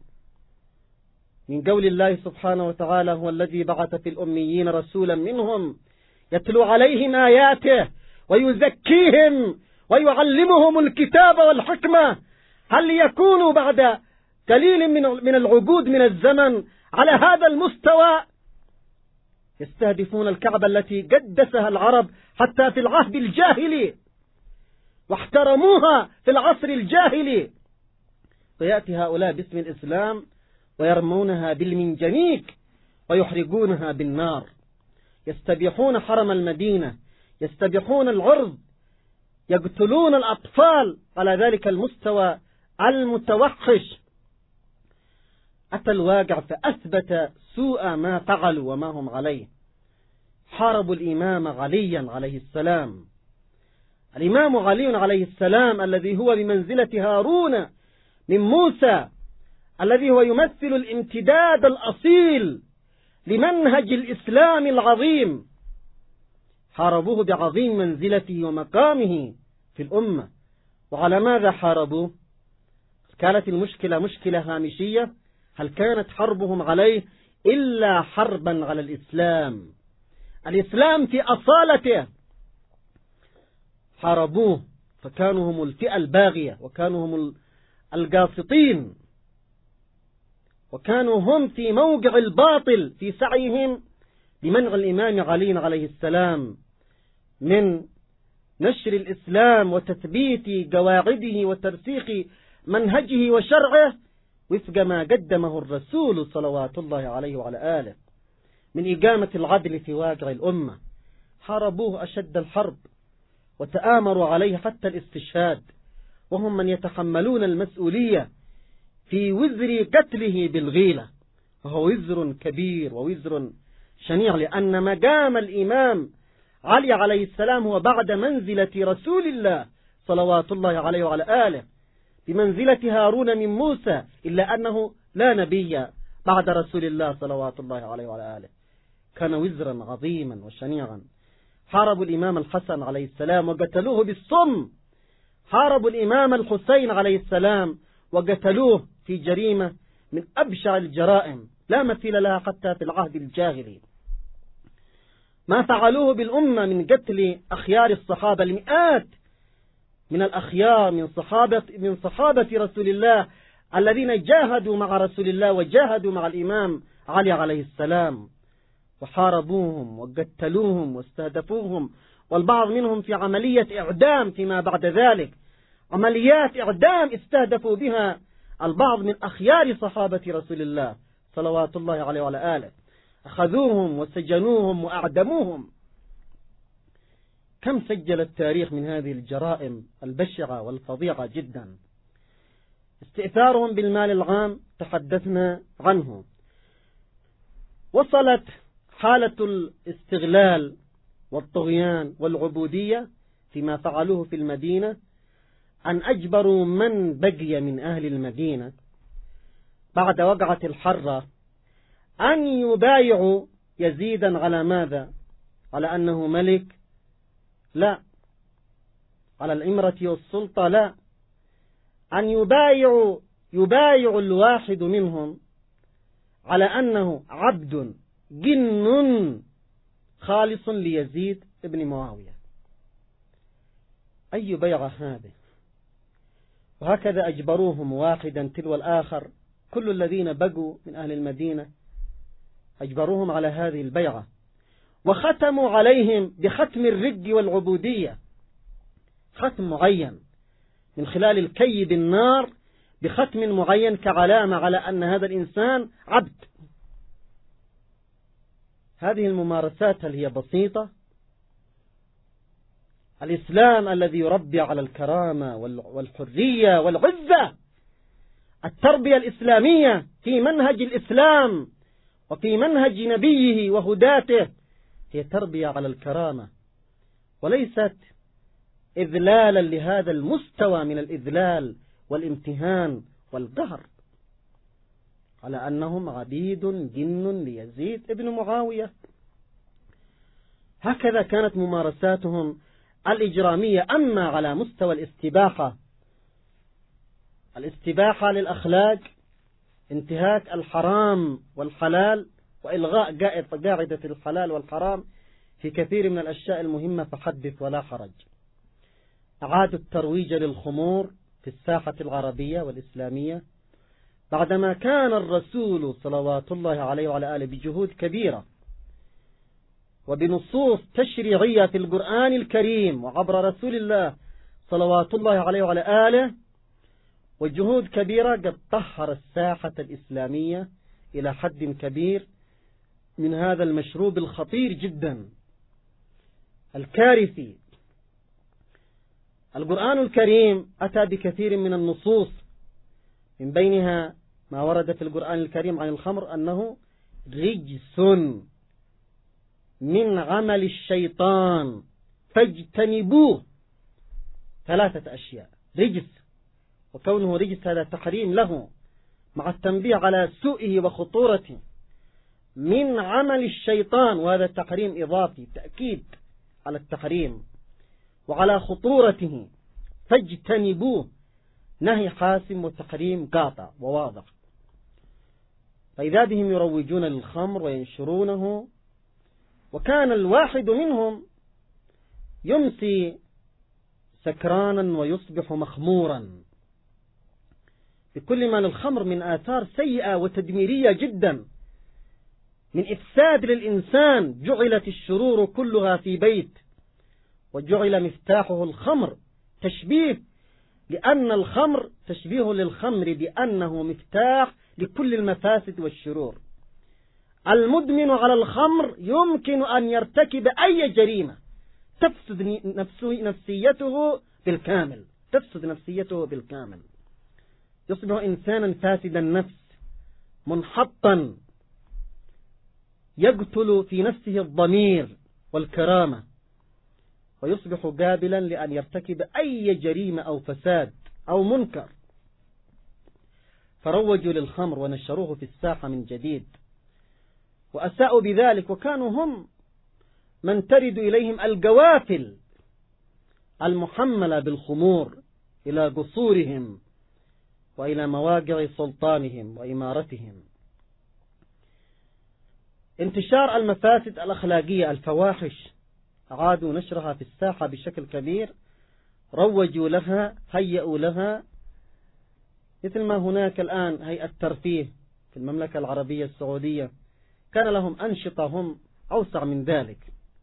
من قول الله سبحانه وتعالى: هو الذي بعث في الأميين رسولا منهم يتلو عليهم آياته ويزكيهم ويعلمهم الكتاب والحكمة. هل يكونوا بعد قليل من العقود من الزمن على هذا المستوى؟ يستهدفون الكعبة التي قدسها العرب حتى في العهد الجاهلي واحترموها في العصر الجاهلي، ويأتي هؤلاء باسم الإسلام ويرمونها بالمنجنيك ويحرقونها بالنار، يستبيحون حرم المدينة، يستبيحون العرض، يقتلون الأطفال على ذلك المستوى المتوحش. أتى الواقع فأثبت سوء ما فعلوا وما هم عليه. حاربوا الإمام عليا عليه السلام، الإمام علي عليه السلام الذي هو بمنزلة هارون من موسى، الذي هو يمثل الامتداد الأصيل لمنهج الإسلام العظيم. حاربوه بعظيم منزلته ومقامه في الأمة. وعلى ماذا حاربوه؟ كانت المشكلة مشكلة هامشية؟ هل كانت حربهم عليه إلا حربا على الإسلام؟ الإسلام في أصالته. حاربوه فكانوا هم الفئة الباغية، وكانوا هم القاسطين، وكانوا هم في موقع الباطل في سعيهم بمنع الإمام علي عليه السلام من نشر الإسلام وتثبيت قواعده وترسيخ منهجه وشرعه وفق ما قدمه الرسول صلوات الله عليه وعلى آله من إقامة العدل في واقع الأمة. حاربوه أشد الحرب وتآمروا عليه حتى الاستشهاد، وهم من يتحملون المسؤولية في وزر قتله بالغيلة، وهو وزر كبير ووزر شنيع، لأن مقام الإمام علي عليه السلام هو بعد منزلة رسول الله صلوات الله عليه وعلى آله بمنزلة هارون من موسى، إلا أنه لا نبي بعد رسول الله صلوات الله عليه وعلى آله. كان وزرا عظيما وشنيعا. حاربوا الإمام الحسن عليه السلام وقتلوه بالصم. حاربوا الإمام الحسين عليه السلام وقتلوه في جريمة من أبشع الجرائم لا مثيل لها حتى في العهد الجاهلي. ما فعلوه بالأمة من قتل أخيار الصحابة، المئات من الأخيار من صحابة رسول الله الذين جاهدوا مع رسول الله وجاهدوا مع الإمام علي عليه السلام، وحاربوهم وقتلوهم واستهدفوهم، والبعض منهم في عملية إعدام فيما بعد ذلك، عمليات إعدام استهدفوا بها البعض من أخيار صحابة رسول الله صلوات الله عليه وعلى آله، أخذوهم وسجنوهم وأعدموهم. كم سجل التاريخ من هذه الجرائم البشعة والفظيعة جدا. استئثارهم بالمال العام تحدثنا عنه. وصلت حالة الاستغلال والطغيان والعبودية فيما فعلوه في المدينة أن أجبروا من بقي من أهل المدينة بعد وقعة الحرة أن يبايعوا يزيدا على ماذا؟ على أنه ملك؟ لا. على الإمرة والسلطة؟ لا. أن يبايع الواحد منهم على أنه عبد جن خالص ليزيد ابن معاوية. أي بيعة هذه؟ وهكذا أجبروهم واحدا تلو الآخر، كل الذين بقوا من أهل المدينة أجبروهم على هذه البيعة، وختموا عليهم بختم الرق والعبودية، ختم معين من خلال الكي بالنار بختم معين كعلامة على أن هذا الإنسان عبد. هذه الممارسات هل هي بسيطة؟ الإسلام الذي يربي على الكرامة والحرية والعزة. التربية الإسلامية في منهج الإسلام وفي منهج نبيه وهداته هي تربية على الكرامة، وليست إذلالا لهذا المستوى من الإذلال والامتهان والقهر، على أنهم عبيد جن ليزيد ابن معاوية. هكذا كانت ممارساتهم الإجرامية. أما على مستوى الاستباحة للأخلاق، انتهاك الحرام والحلال وإلغاء قاعدة الحلال والحرام في كثير من الأشياء المهمة، فحدث ولا حرج. أعادوا الترويج للخمور في الساحة العربية والإسلامية، بعدما كان الرسول صلوات الله عليه وعلى آله بجهود كبيرة وبنصوص تشريعية في القرآن الكريم وعبر رسول الله صلوات الله عليه وعلى آله وجهود كبيرة، قد طهر الساحة الإسلامية إلى حد كبير من هذا المشروب الخطير جدا الكارثي. القرآن الكريم أتى بكثير من النصوص، من بينها ما ورد في القرآن الكريم عن الخمر أنه رجس من عمل الشيطان فاجتنبوه. 3 أشياء: رجس، وكونه رجس هذا تحريم له مع التنبيه على سوءه وخطورته. من عمل الشيطان، وهذا تحريم إضافي، تأكيد على التحريم وعلى خطورته. فاجتنبوه، نهي حاسم وتحريم قاطع وواضح. فإذا بهم يروجون للخمر وينشرونه، وكان الواحد منهم يمسي سكرانا ويصبح مخمورا، بكل ما للخمر من آثار سيئة وتدميرية جدا، من إفساد للإنسان. جعلت الشرور كلها في بيت، وجعل مفتاحه الخمر، تشبيه لأن الخمر تشبيه للخمر بأنه مفتاح لكل المفاسد والشرور. المدمن على الخمر يمكن أن يرتكب أي جريمة تفسد نفسيته بالكامل، يصبح إنسانا فاسد النفس منحطا، يقتل في نفسه الضمير والكرامة، ويصبح قابلا لأن يرتكب أي جريمة أو فساد أو منكر. فروجوا للخمر ونشروه في الساحة من جديد، وأساءوا بذلك، وكانوا هم من ترد إليهم القوافل المحملة بالخمور إلى قصورهم وإلى مواقع سلطانهم وإمارتهم. انتشار المفاسد الأخلاقية، الفواحش، أعادوا نشرها في الساحة بشكل كبير، روجوا لها، هيئوا لها، مثل ما هناك الآن هيئة ترفيه في المملكة العربية السعودية، كان لهم أنشطة هم أوسع من ذلك.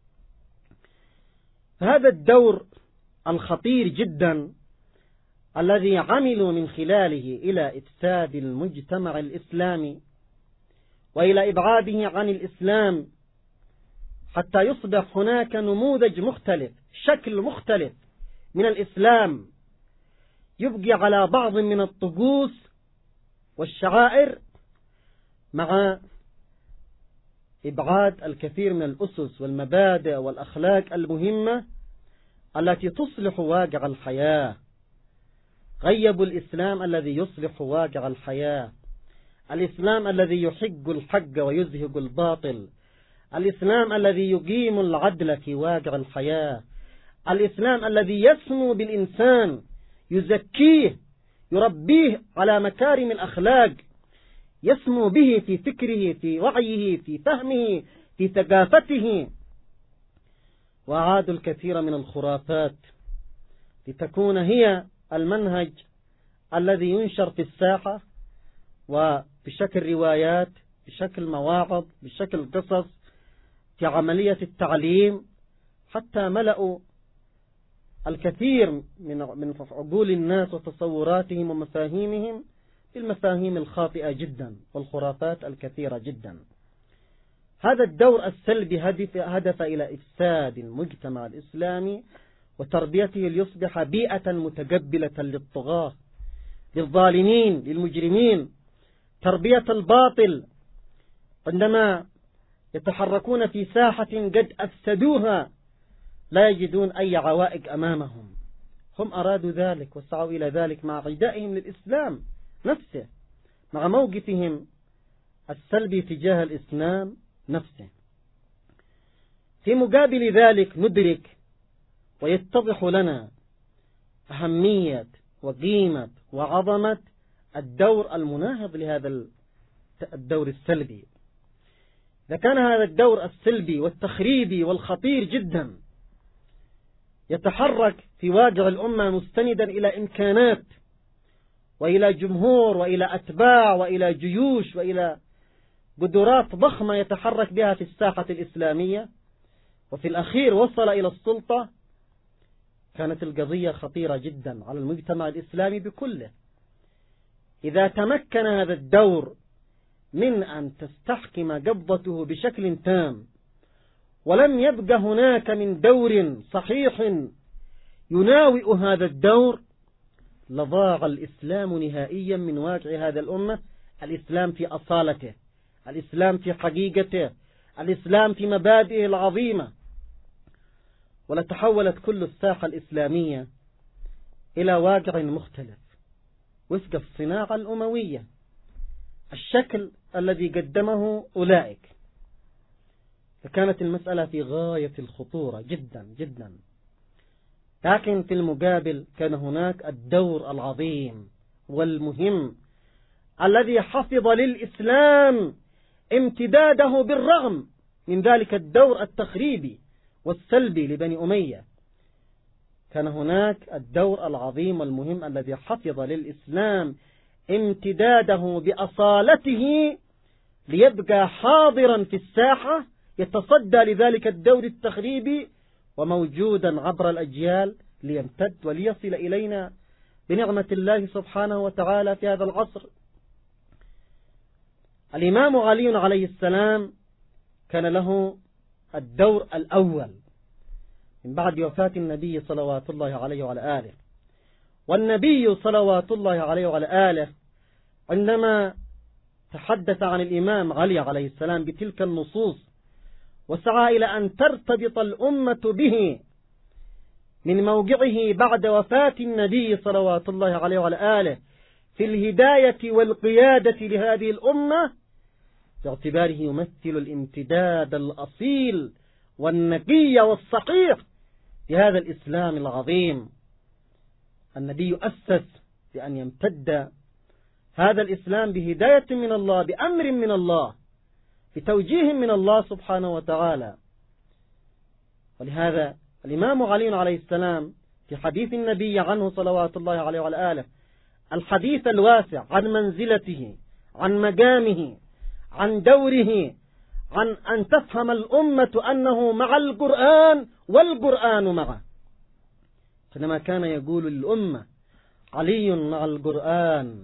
فهذا الدور الخطير جدا الذي عملوا من خلاله إلى إفساد المجتمع الإسلامي وإلى إبعاده عن الإسلام، حتى يصبح هناك نموذج مختلف، شكل مختلف من الإسلام، يبقي على بعض من الطقوس والشعائر مع إبعاد الكثير من الأسس والمبادئ والأخلاق المهمة التي تصلح واقع الحياة. غيبوا الإسلام الذي يصلح واقع الحياة، الإسلام الذي يحق الحق ويزهق الباطل، الإسلام الذي يقيم العدل في واقع الحياة، الإسلام الذي يسمو بالإنسان، يزكيه، يربيه على مكارم الأخلاق، يسمو به في فكره، في وعيه، في فهمه، في ثقافته. وأعادوا الكثير من الخرافات لتكون هي المنهج الذي ينشر في الساحة، وبشكل روايات، بشكل مواعظ، بشكل قصص، في عملية التعليم، حتى ملأوا الكثير من عقول الناس وتصوراتهم ومفاهيمهم بالمفاهيم الخاطئة جدا والخرافات الكثيرة جدا. هذا الدور السلبي هدف إلى إفساد المجتمع الإسلامي وتربيته ليصبح بيئة متقبلة للطغاة، للظالمين، للمجرمين، تربية الباطل. عندما يتحركون في ساحة قد أفسدوها لا يجدون أي عوائق أمامهم، هم أرادوا ذلك وسعوا إلى ذلك مع عدائهم للإسلام نفسه، مع موقفهم السلبي تجاه الإسلام نفسه. في مقابل ذلك ندرك ويتضح لنا أهمية وقيمة وعظمة الدور المناهض لهذا الدور السلبي. إذا كان هذا الدور السلبي والتخريبي والخطير جدا يتحرك في واقع الأمة مستندا إلى إمكانات وإلى جمهور وإلى أتباع وإلى جيوش وإلى قدرات ضخمة يتحرك بها في الساحة الإسلامية، وفي الأخير وصل إلى السلطة، كانت القضية خطيرة جدا على المجتمع الإسلامي بكله. إذا تمكن هذا الدور من أن تستحكم قبضته بشكل تام ولم يبق هناك من دور صحيح يناوئ هذا الدور، لضاع الإسلام نهائيا من واقع هذا الأمة، الإسلام في أصالته، الإسلام في حقيقته، الإسلام في مبادئه العظيمة، ولتحولت كل الساحة الإسلامية إلى واقع مختلف وفق الصناعة الأموية، الشكل الذي قدمه أولئك. فكانت المسألة في غاية الخطورة جدا جدا. لكن في المقابل كان هناك الدور العظيم والمهم الذي حفظ للإسلام امتداده بالرغم من ذلك الدور التخريبي والسلبي لبني أمية. كان هناك الدور العظيم والمهم الذي حفظ للإسلام امتداده بأصالته ليبقى حاضرا في الساحة، يتصدى لذلك الدور التخريبي وموجودا عبر الأجيال ليمتد وليصل إلينا بنعمة الله سبحانه وتعالى في هذا العصر. الإمام علي عليه السلام كان له الدور الأول من بعد وفاة النبي صلوات الله عليه وعلى آله. والنبي صلوات الله عليه وعلى آله عندما تحدث عن الإمام علي عليه السلام بتلك النصوص وسعى إلى أن ترتبط الأمة به من موقعه بعد وفاة النبي صلوات الله عليه وعلى آله في الهداية والقيادة لهذه الأمة، باعتباره يمثل الامتداد الأصيل والنقي والصحيح لهذا الإسلام العظيم. النبي أسس بأن يمتد هذا الإسلام بهداية من الله، بأمر من الله، بتوجيه من الله سبحانه وتعالى. ولهذا الإمام علي عليه السلام في حديث النبي عنه صلوات الله عليه وعلى آله، الحديث الواسع عن منزلته، عن مقامه، عن دوره، عن أن تفهم الأمة أنه مع القرآن والقرآن معه. حينما كان يقول للأمة علي مع القرآن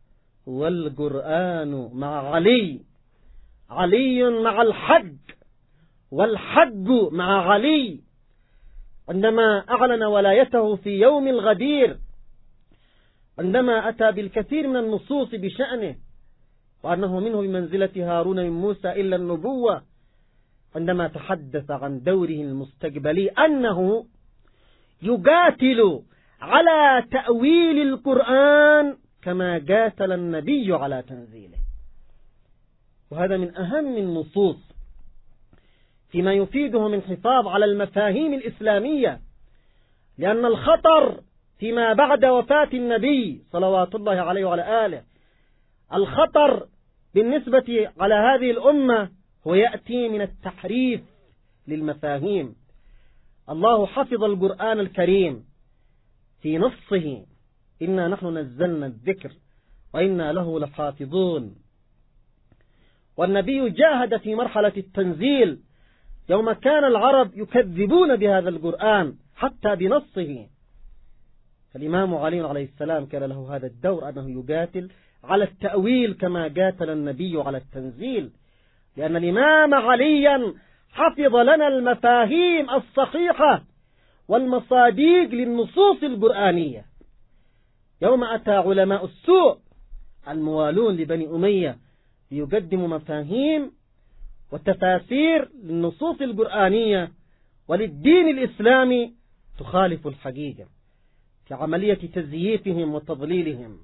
والقرآن مع علي، علي مع الحق والحق مع علي، عندما أعلن ولايته في يوم الغدير، عندما أتى بالكثير من النصوص بشأنه وأنه منه بمنزلة هارون من موسى إلا النبوة، عندما تحدث عن دوره المستقبلي أنه يقاتل على تأويل القرآن كما قاتل النبي على تنزيله. وهذا من أهم النصوص فيما يفيده من حفاظ على المفاهيم الإسلامية، لأن الخطر فيما بعد وفاة النبي صلوات الله عليه وعلى آله، الخطر بالنسبة على هذه الأمة هو يأتي من التحريف للمفاهيم. الله حفظ القرآن الكريم في نصه إنا نحن نزلنا الذكر وإنا له لحافظون، والنبي جاهد في مرحلة التنزيل يوم كان العرب يكذبون بهذا القرآن حتى بنصه. فالإمام علي عليه السلام كان له هذا الدور أنه يقاتل على التأويل كما قاتل النبي على التنزيل، لأن الإمام عليا حفظ لنا المفاهيم الصحيحة والمصادق للنصوص القرآنية. يوم أتى علماء السوء الموالون لبني أمية ليقدموا مفاهيم وتفاسير للنصوص القرآنية وللدين الإسلامي تخالف الحقيقة في عملية تزييفهم وتضليلهم.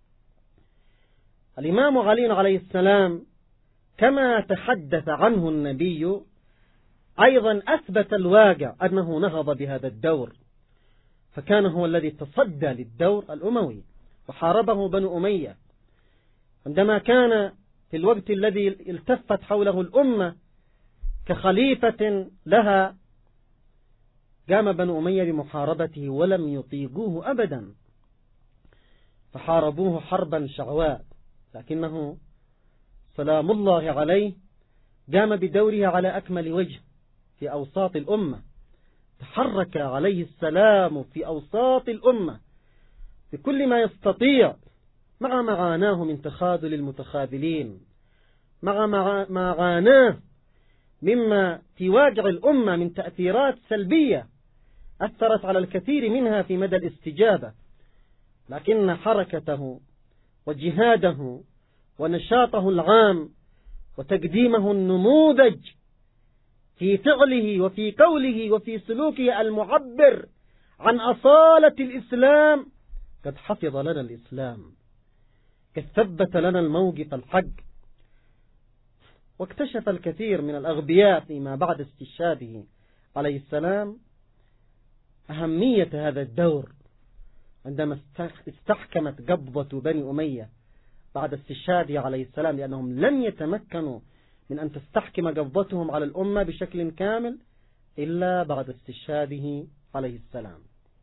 الإمام علي عليه السلام كما تحدث عنه النبي أيضا أثبت الواقع أنه نهض بهذا الدور، فكان هو الذي تصدى للدور الأموي وحاربه بنو أمية. عندما كان في الوقت الذي التفت حوله الأمة كخليفة لها قام بنو أمية بمحاربته ولم يطيقوه أبدا، فحاربوه حربا شعواء، لكنه سلام الله عليه قام بدوره على أكمل وجه في أوساط الأمة. تحرك عليه السلام في أوساط الأمة بكل ما يستطيع، مع ما عاناه من تخاذل المتخاذلين، مع ما عاناه مما في واقع الأمة من تأثيرات سلبية أثرت على الكثير منها في مدى الاستجابة، لكن حركته وجهاده ونشاطه العام وتقديمه النموذج في فعله وفي قوله وفي سلوكه المعبر عن أصالة الإسلام قد حفظ لنا الإسلام، قد ثبت لنا الموقف الحق. واكتشف الكثير من الأغبياء فيما بعد استشهاده عليه السلام أهمية هذا الدور، عندما استحكمت قبضة بني أمية بعد استشهاده عليه السلام، لأنهم لم يتمكنوا من أن تستحكم قبضتهم على الأمة بشكل كامل إلا بعد استشهاده عليه السلام.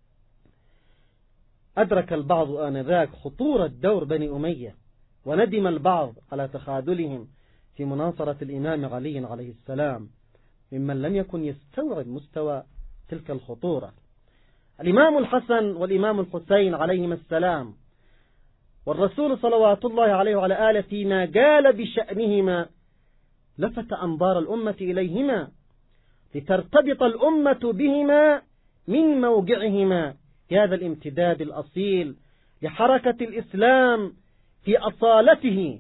أدرك البعض آنذاك خطورة دور بني أمية، وندم البعض على تخاذلهم في مناصرة الإمام علي عليه السلام ممن لم يكن يستوعب مستوى تلك الخطورة. الإمام الحسن والإمام الحسين عليهما السلام والرسول صلوات الله عليه وعلى آله فيما قال بشأنهما لفت أنظار الأمة إليهما لترتبط الأمة بهما من موقعهما في هذا الامتداد الأصيل لحركة الإسلام في أصالته.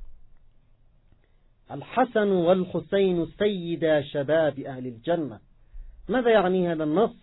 الحسن والحسين سيدا شباب أهل الجنة. ماذا يعني هذا النص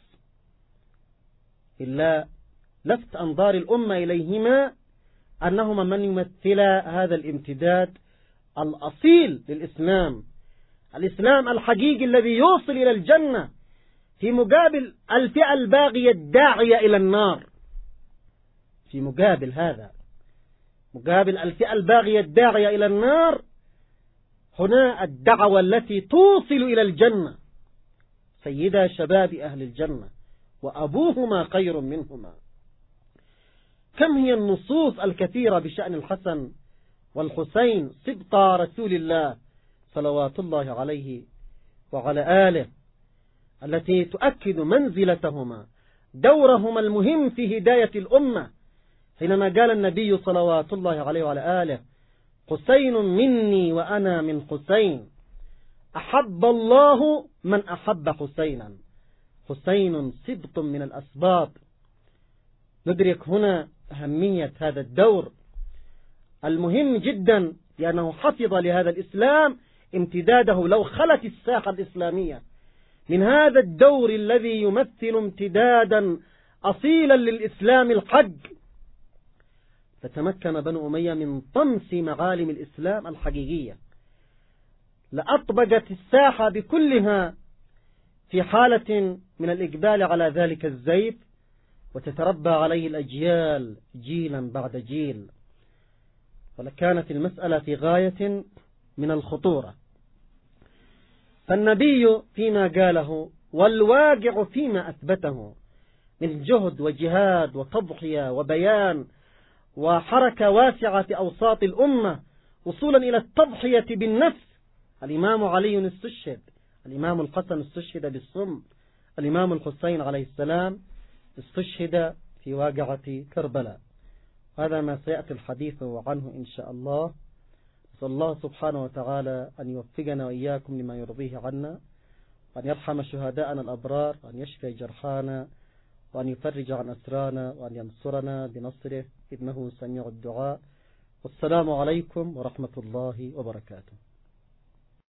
إلا لفت أنظار الأمة إليهما أنهما من يمثلا هذا الامتداد الأصيل للإسلام، الإسلام الحقيقي الذي يوصل إلى الجنة في مقابل الفئة الباغية الداعية إلى النار. في مقابل هذا، مقابل الفئة الباغية الداعية إلى النار، هنا الدعوة التي توصل إلى الجنة. سيدا شباب أهل الجنة وأبوهما خير منهما. كم هي النصوص الكثيرة بشأن الحسن والحسين سبطا رسول الله صلوات الله عليه وعلى آله التي تؤكد منزلتهما، دورهما المهم في هداية الأمة، حينما قال النبي صلوات الله عليه وعلى آله حسين مني وأنا من حسين، أحب الله من أحب حسينا. حسين سبط من الأسباط. ندرك هنا أهمية هذا الدور المهم جدا، لأنه حفظ لهذا الإسلام امتداده. لو خلت الساحة الإسلامية من هذا الدور الذي يمثل امتدادا أصيلا للإسلام الحق، فتمكن بنو أمية من طمس معالم الإسلام الحقيقية، لأطبقت الساحة بكلها في حالة من الإقبال على ذلك الزيت، وتتربى عليه الأجيال جيلا بعد جيل، ولكانت المسألة في غاية من الخطورة. فالنبي فيما قاله والواقع فيما أثبته من جهد وجهاد وتضحية وبيان وحركة واسعة في أوساط الأمة وصولا إلى التضحية بالنفس. الإمام علي استشهد، الإمام الحسن استشهد بالصم، الإمام الحسين عليه السلام استشهد في واقعة كربلاء. هذا ما سيأتي الحديث عنه إن شاء الله. نسأل الله سبحانه وتعالى أن يوفقنا وإياكم لما يرضيه عنا، وأن يرحم شهداءنا الأبرار، وأن يشفي جرحانا، وأن يفرج عن أسرانا، وأن ينصرنا بنصره إنه سميع الدعاء. والسلام عليكم ورحمة الله وبركاته.